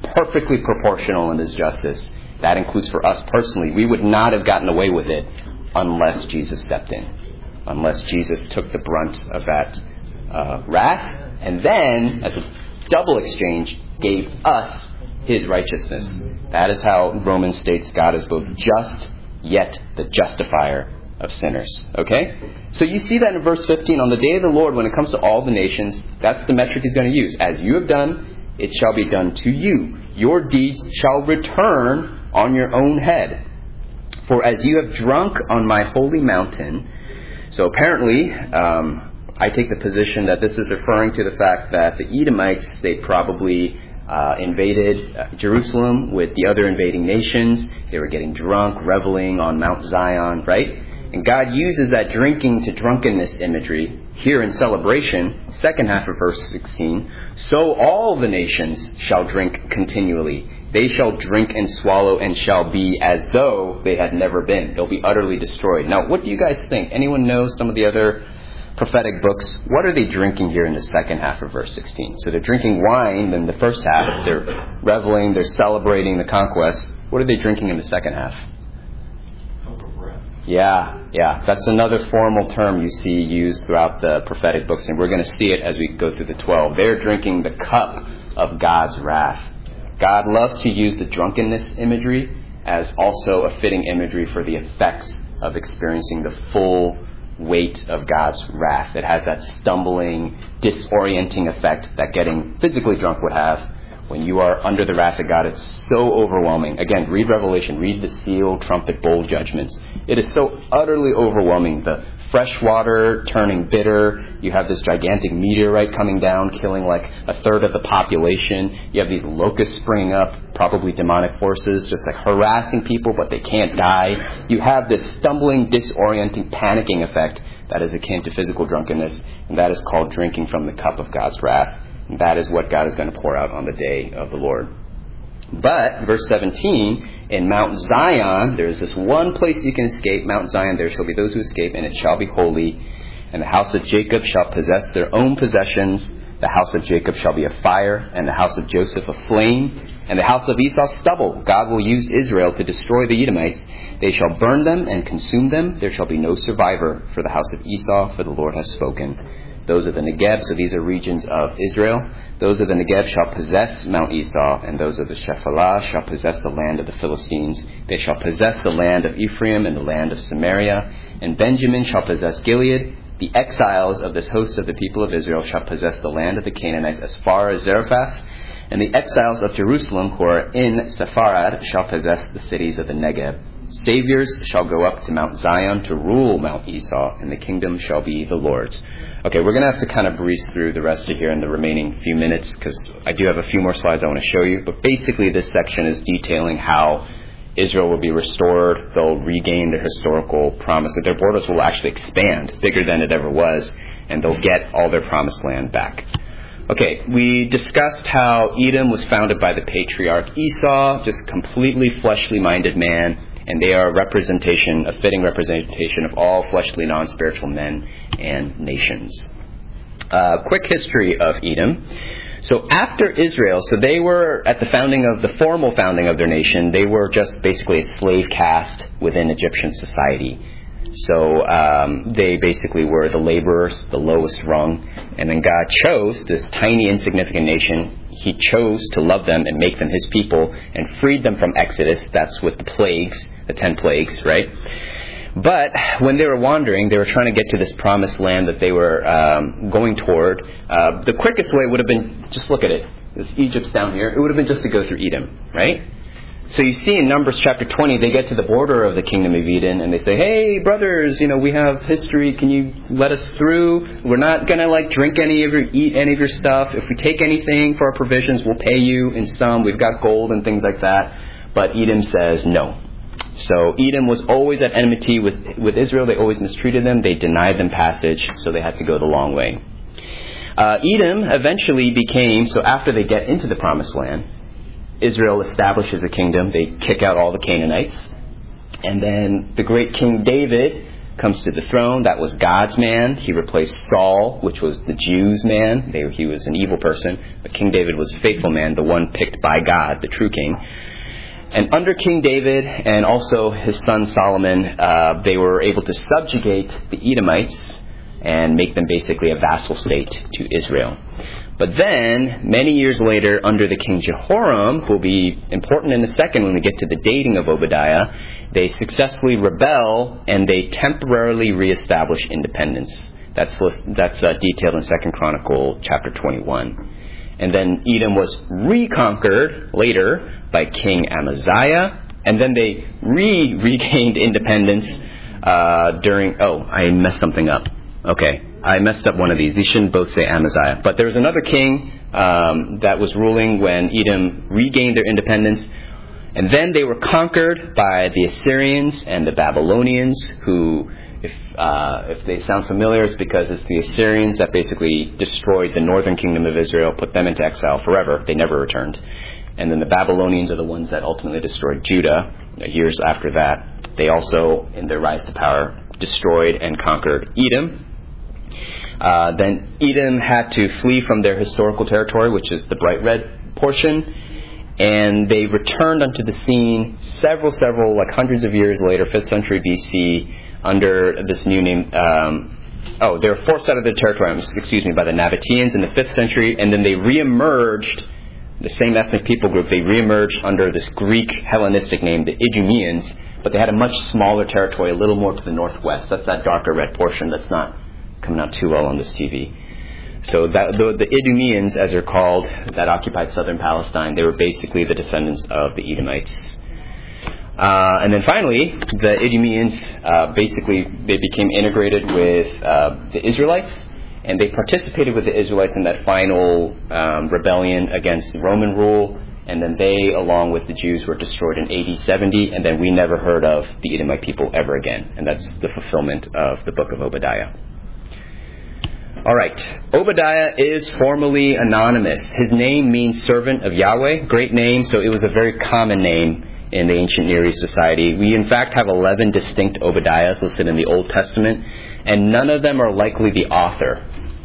Speaker 1: perfectly proportional in His justice. That includes for us personally. We would not have gotten away with it unless Jesus stepped in, unless Jesus took the brunt of that wrath, and then, as a double exchange, gave us His righteousness. That is how Romans states God is both just, yet the justifier of sinners. Okay? So you see that in verse 15. On the day of the Lord, when it comes to all the nations, that's the metric He's going to use. As you have done, it shall be done to you. Your deeds shall return on your own head. For as you have drunk on my holy mountain. So apparently, I take the position that this is referring to the fact that the Edomites, they probably invaded Jerusalem with the other invading nations. They were getting drunk, reveling on Mount Zion, right? And God uses that drinking to drunkenness imagery here in celebration, second half of verse 16. So all the nations shall drink continually. They shall drink and swallow and shall be as though they had never been. They'll be utterly destroyed. Now, what do you guys think? Anyone know some of the other prophetic books? What are they drinking here in the second half of verse 16? So they're drinking wine in the first half. They're reveling. They're celebrating the conquest. What are they drinking in the second half? Yeah. That's another formal term you see used throughout the prophetic books, and we're going to see it as we go through the 12. They're drinking the cup of God's wrath. God loves to use the drunkenness imagery as also a fitting imagery for the effects of experiencing the full weight of God's wrath. It has that stumbling, disorienting effect that getting physically drunk would have. When you are under the wrath of God, it's so overwhelming. Again, read Revelation, read the seal, trumpet, bowl judgments. It is so utterly overwhelming. The fresh water turning bitter. You have this gigantic meteorite coming down, killing like a third of the population. You have these locusts springing up, probably demonic forces, just like harassing people, but they can't die. You have this stumbling, disorienting, panicking effect that is akin to physical drunkenness, and that is called drinking from the cup of God's wrath. And that is what God is going to pour out on the day of the Lord. But, verse 17, in Mount Zion, there is this one place you can escape. Mount Zion, there shall be those who escape, and it shall be holy. And the house of Jacob shall possess their own possessions. The house of Jacob shall be a fire, and the house of Joseph a flame, and the house of Esau stubble. God will use Israel to destroy the Edomites. They shall burn them and consume them. There shall be no survivor for the house of Esau, for the Lord has spoken. Those of the Negeb, so these are regions of Israel. Those of the Negeb shall possess Mount Esau, and those of the Shephelah shall possess the land of the Philistines. They shall possess the land of Ephraim and the land of Samaria. And Benjamin shall possess Gilead. The exiles of this host of the people of Israel shall possess the land of the Canaanites as far as Zarephath. And the exiles of Jerusalem who are in Sepharad shall possess the cities of the Negeb. Saviors shall go up to Mount Zion to rule Mount Esau, and the kingdom shall be the Lord's. Okay, we're going to have to kind of breeze through the rest of here in the remaining few minutes because I do have a few more slides I want to show you. But basically this section is detailing how Israel will be restored. They'll regain their historical promise. That their borders will actually expand bigger than it ever was. And they'll get all their promised land back. Okay, we discussed how Edom was founded by the patriarch Esau, just completely fleshly minded man. And they are a fitting representation of all fleshly, non-spiritual men and nations. Quick history of Edom. So after Israel, so they were at the formal founding of their nation, they were just basically a slave caste within Egyptian society. So they basically were the laborers, the lowest rung. And then God chose this tiny, insignificant nation. He chose to love them and make them His people and freed them from Exodus. That's with the plagues, the 10 plagues, right? But when they were wandering, they were trying to get to this promised land that they were going toward. The quickest way would have been, just look at it. This Egypt's down here. It would have been just to go through Edom, right? So you see in Numbers chapter 20, they get to the border of the kingdom of Eden and they say, hey, brothers, we have history. Can you let us through? We're not going to drink eat any of your stuff. If we take anything for our provisions, we'll pay you in some. We've got gold and things like that. But Edom says no. So Edom was always at enmity with Israel. They always mistreated them. They denied them passage, so they had to go the long way. Edom eventually became, so after they get into the promised land, Israel establishes a kingdom. They kick out all the Canaanites. And then the great King David comes to the throne, that was God's man. He replaced Saul, which was the Jews' man. He was an evil person. But King David was a faithful man, the one picked by God, the true king. And under King David and also his son Solomon, they were able to subjugate the Edomites and make them basically a vassal state to Israel. But then, many years later, under the King Jehoram, who will be important in a second when we get to the dating of Obadiah, they successfully rebel and they temporarily reestablish independence. That's detailed in 2 Chronicles chapter 21. And then Edom was reconquered later by King Amaziah, and then they regained independence during... Oh, I messed something up. Okay, I messed up one of these. These shouldn't both say Amaziah. But there was another king that was ruling when Edom regained their independence. And then they were conquered by the Assyrians and the Babylonians, who, if they sound familiar, it's because it's the Assyrians that basically destroyed the northern kingdom of Israel, put them into exile forever. They never returned. And then the Babylonians are the ones that ultimately destroyed Judah years after that. They also, in their rise to power, destroyed and conquered Edom. Then Edom had to flee from their historical territory, which is the bright red portion, and they returned onto the scene several, like hundreds of years later, 5th century BC, under this new name. They were forced out of their territory, by the Nabateans in the 5th century, and then they reemerged, the same ethnic people group, they reemerged under this Greek Hellenistic name, the Idumeans, but they had a much smaller territory, a little more to the northwest. That's that darker red portion that's not coming out too well on this TV. So the Idumeans, as they're called, that occupied southern Palestine, they were basically the descendants of the Edomites. And then finally, the Idumeans, they became integrated with the Israelites, and they participated with the Israelites in that final rebellion against Roman rule. And then they, along with the Jews, were destroyed in AD 70, and then we never heard of the Edomite people ever again. And that's the fulfillment of the book of Obadiah. All right. Obadiah is formally anonymous. His name means servant of Yahweh. Great name. So it was a very common name in the ancient Near East society. We, in fact, have 11 distinct Obadiahs listed in the Old Testament, and none of them are likely the author.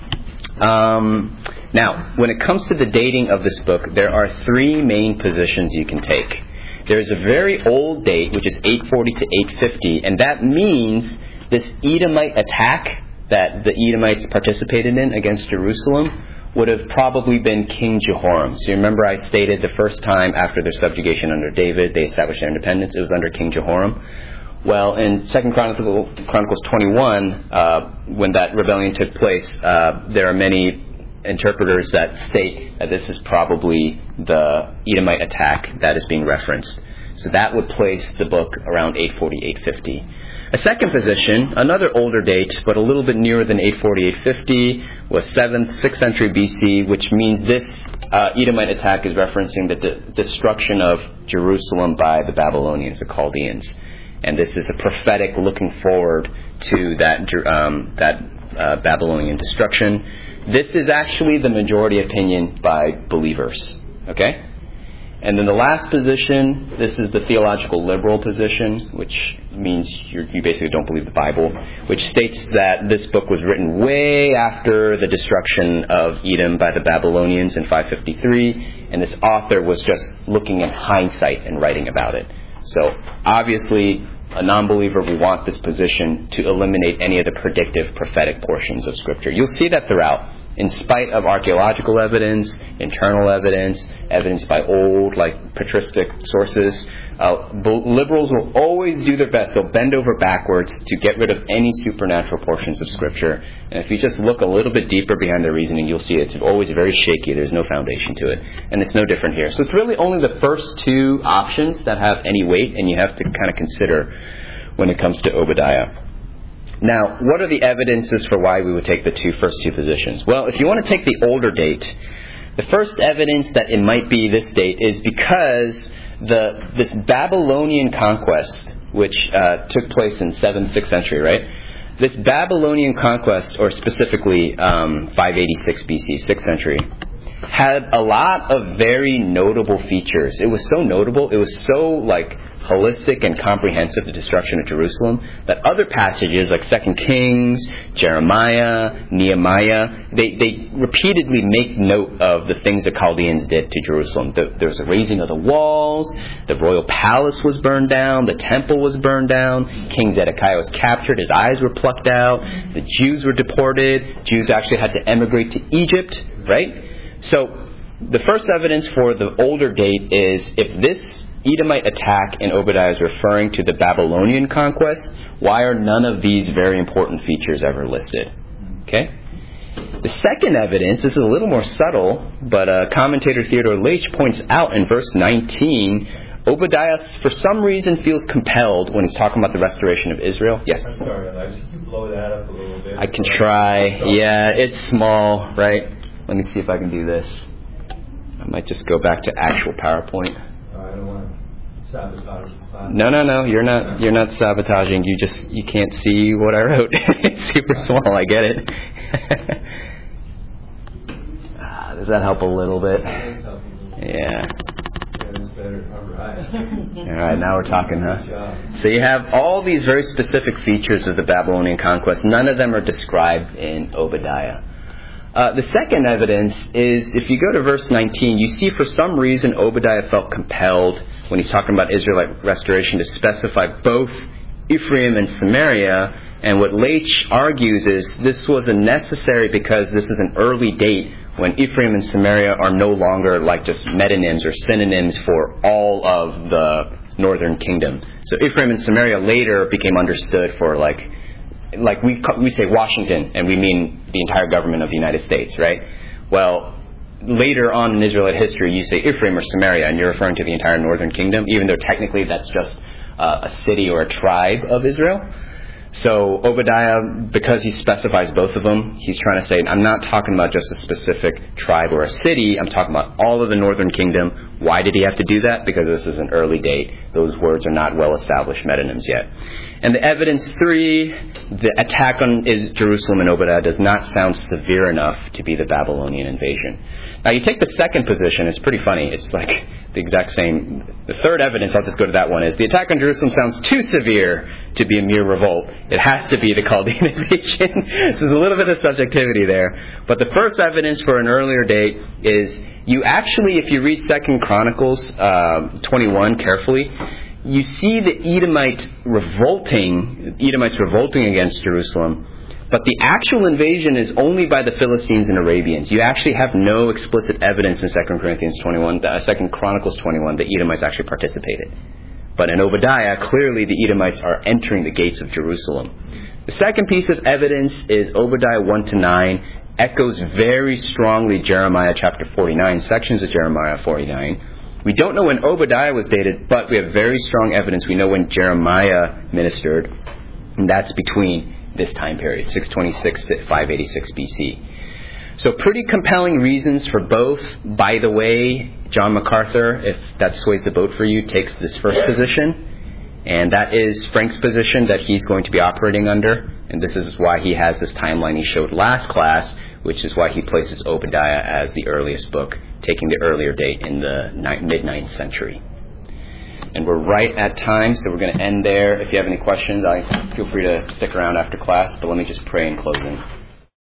Speaker 1: Now, when it comes to the dating of this book, there are three main positions you can take. There's a very old date, which is 840 to 850, and that means this Edomite attack that the Edomites participated in against Jerusalem would have probably been King Jehoram. So you remember I stated the first time after their subjugation under David, they established their independence, it was under King Jehoram. Well, in 2 Chronicles 21, when that rebellion took place, there are many interpreters that state that this is probably the Edomite attack that is being referenced. So that would place the book around 840, 850. A second position, another older date, but a little bit nearer than 840, 850, was 7th, 6th century BC, which means this Edomite attack is referencing the destruction of Jerusalem by the Babylonians, the Chaldeans. And this is a prophetic looking forward to that Babylonian destruction. This is actually the majority opinion by believers. Okay? And then the last position, this is the theological liberal position, which means you basically don't believe the Bible, which states that this book was written way after the destruction of Edom by the Babylonians in 553, and this author was just looking in hindsight and writing about it. So obviously, a non-believer will want this position to eliminate any of the predictive prophetic portions of Scripture. You'll see that throughout. In spite of archaeological evidence, internal evidence, evidence by old, patristic sources, liberals will always do their best. They'll bend over backwards to get rid of any supernatural portions of Scripture. And if you just look a little bit deeper behind their reasoning, you'll see it's always very shaky. There's no foundation to it. And it's no different here. So it's really only the first two options that have any weight, and you have to kind of consider when it comes to Obadiah. Now, what are the evidences for why we would take the first two positions? Well, if you want to take the older date, the first evidence that it might be this date is because this Babylonian conquest, which took place in 7th, 6th century, right? This Babylonian conquest, or specifically 586 BC, 6th century, had a lot of very notable features. It was so notable, it was so holistic and comprehensive, the destruction of Jerusalem, that other passages like 2 Kings, Jeremiah, Nehemiah, they repeatedly make note of the things the Chaldeans did to Jerusalem. There was a razing of the walls, the royal palace was burned down, the temple was burned down, King Zedekiah was captured, his eyes were plucked out, the Jews were deported, Jews actually had to emigrate to Egypt, right? So the first evidence for the older date is if this Edomite attack in Obadiah is referring to the Babylonian conquest, why are none of these very important features ever listed? Okay? The second evidence is a little more subtle, but commentator Theodore Leitch points out in verse 19, Obadiah for some reason feels compelled when he's talking about the restoration of Israel. Yes?
Speaker 2: I'm sorry, Alex. Can you blow that up a little bit?
Speaker 1: I can try. Yeah, it's small, right? Let me see if I can do this. I might just go back to actual PowerPoint.
Speaker 2: I don't want to sabotage the class.
Speaker 1: No. You're not sabotaging. You can't see what I wrote. It's super small. I get it. Does that help a little bit? Yeah.
Speaker 2: That's better. All right.
Speaker 1: All right. Now we're talking, huh? So you have all these very specific features of the Babylonian conquest. None of them are described in Obadiah. The second evidence is, if you go to verse 19, you see for some reason Obadiah felt compelled, when he's talking about Israelite restoration, to specify both Ephraim and Samaria. And what Leitch argues is this was necessary because this is an early date when Ephraim and Samaria are no longer like just metonyms or synonyms for all of the northern kingdom. So Ephraim and Samaria later became understood for like we say Washington, and we mean the entire government of the United States, right? Well, later on in Israelite history, you say Ephraim or Samaria, and you're referring to the entire northern kingdom, even though technically that's just a city or a tribe of Israel. So Obadiah, because he specifies both of them, he's trying to say, I'm not talking about just a specific tribe or a city, I'm talking about all of the northern kingdom. Why did he have to do that? Because this is an early date. Those words are not well-established metonyms yet. And the evidence 3, the attack on Jerusalem in Obadiah does not sound severe enough to be the Babylonian invasion. Now you take the second position, it's pretty funny. It's like the exact same. The third evidence, I'll just go to that one, is the attack on Jerusalem sounds too severe to be a mere revolt. It has to be the Chaldean invasion. So there's a little bit of subjectivity there. But the first evidence for an earlier date is you actually, if you read 2 Chronicles 21 carefully, you see the Edomites revolting against Jerusalem, but the actual invasion is only by the Philistines and Arabians. You actually have no explicit evidence in 2 Chronicles 21 that Edomites actually participated. But in Obadiah, clearly the Edomites are entering the gates of Jerusalem. The second piece of evidence is Obadiah 1-9 echoes very strongly Jeremiah chapter 49, sections of Jeremiah 49. We don't know when Obadiah was dated, but we have very strong evidence. We know when Jeremiah ministered, and that's between this time period, 626 to 586 BC. So pretty compelling reasons for both. By the way, John MacArthur, if that sways the boat for you, takes this first position, and that is Frank's position that he's going to be operating under, and this is why he has this timeline he showed last class, which is why he places Obadiah as the earliest book, taking the earlier date in the mid-9th century. And we're right at time, so we're going to end there. If you have any questions, feel free to stick around after class, but let me just pray in closing.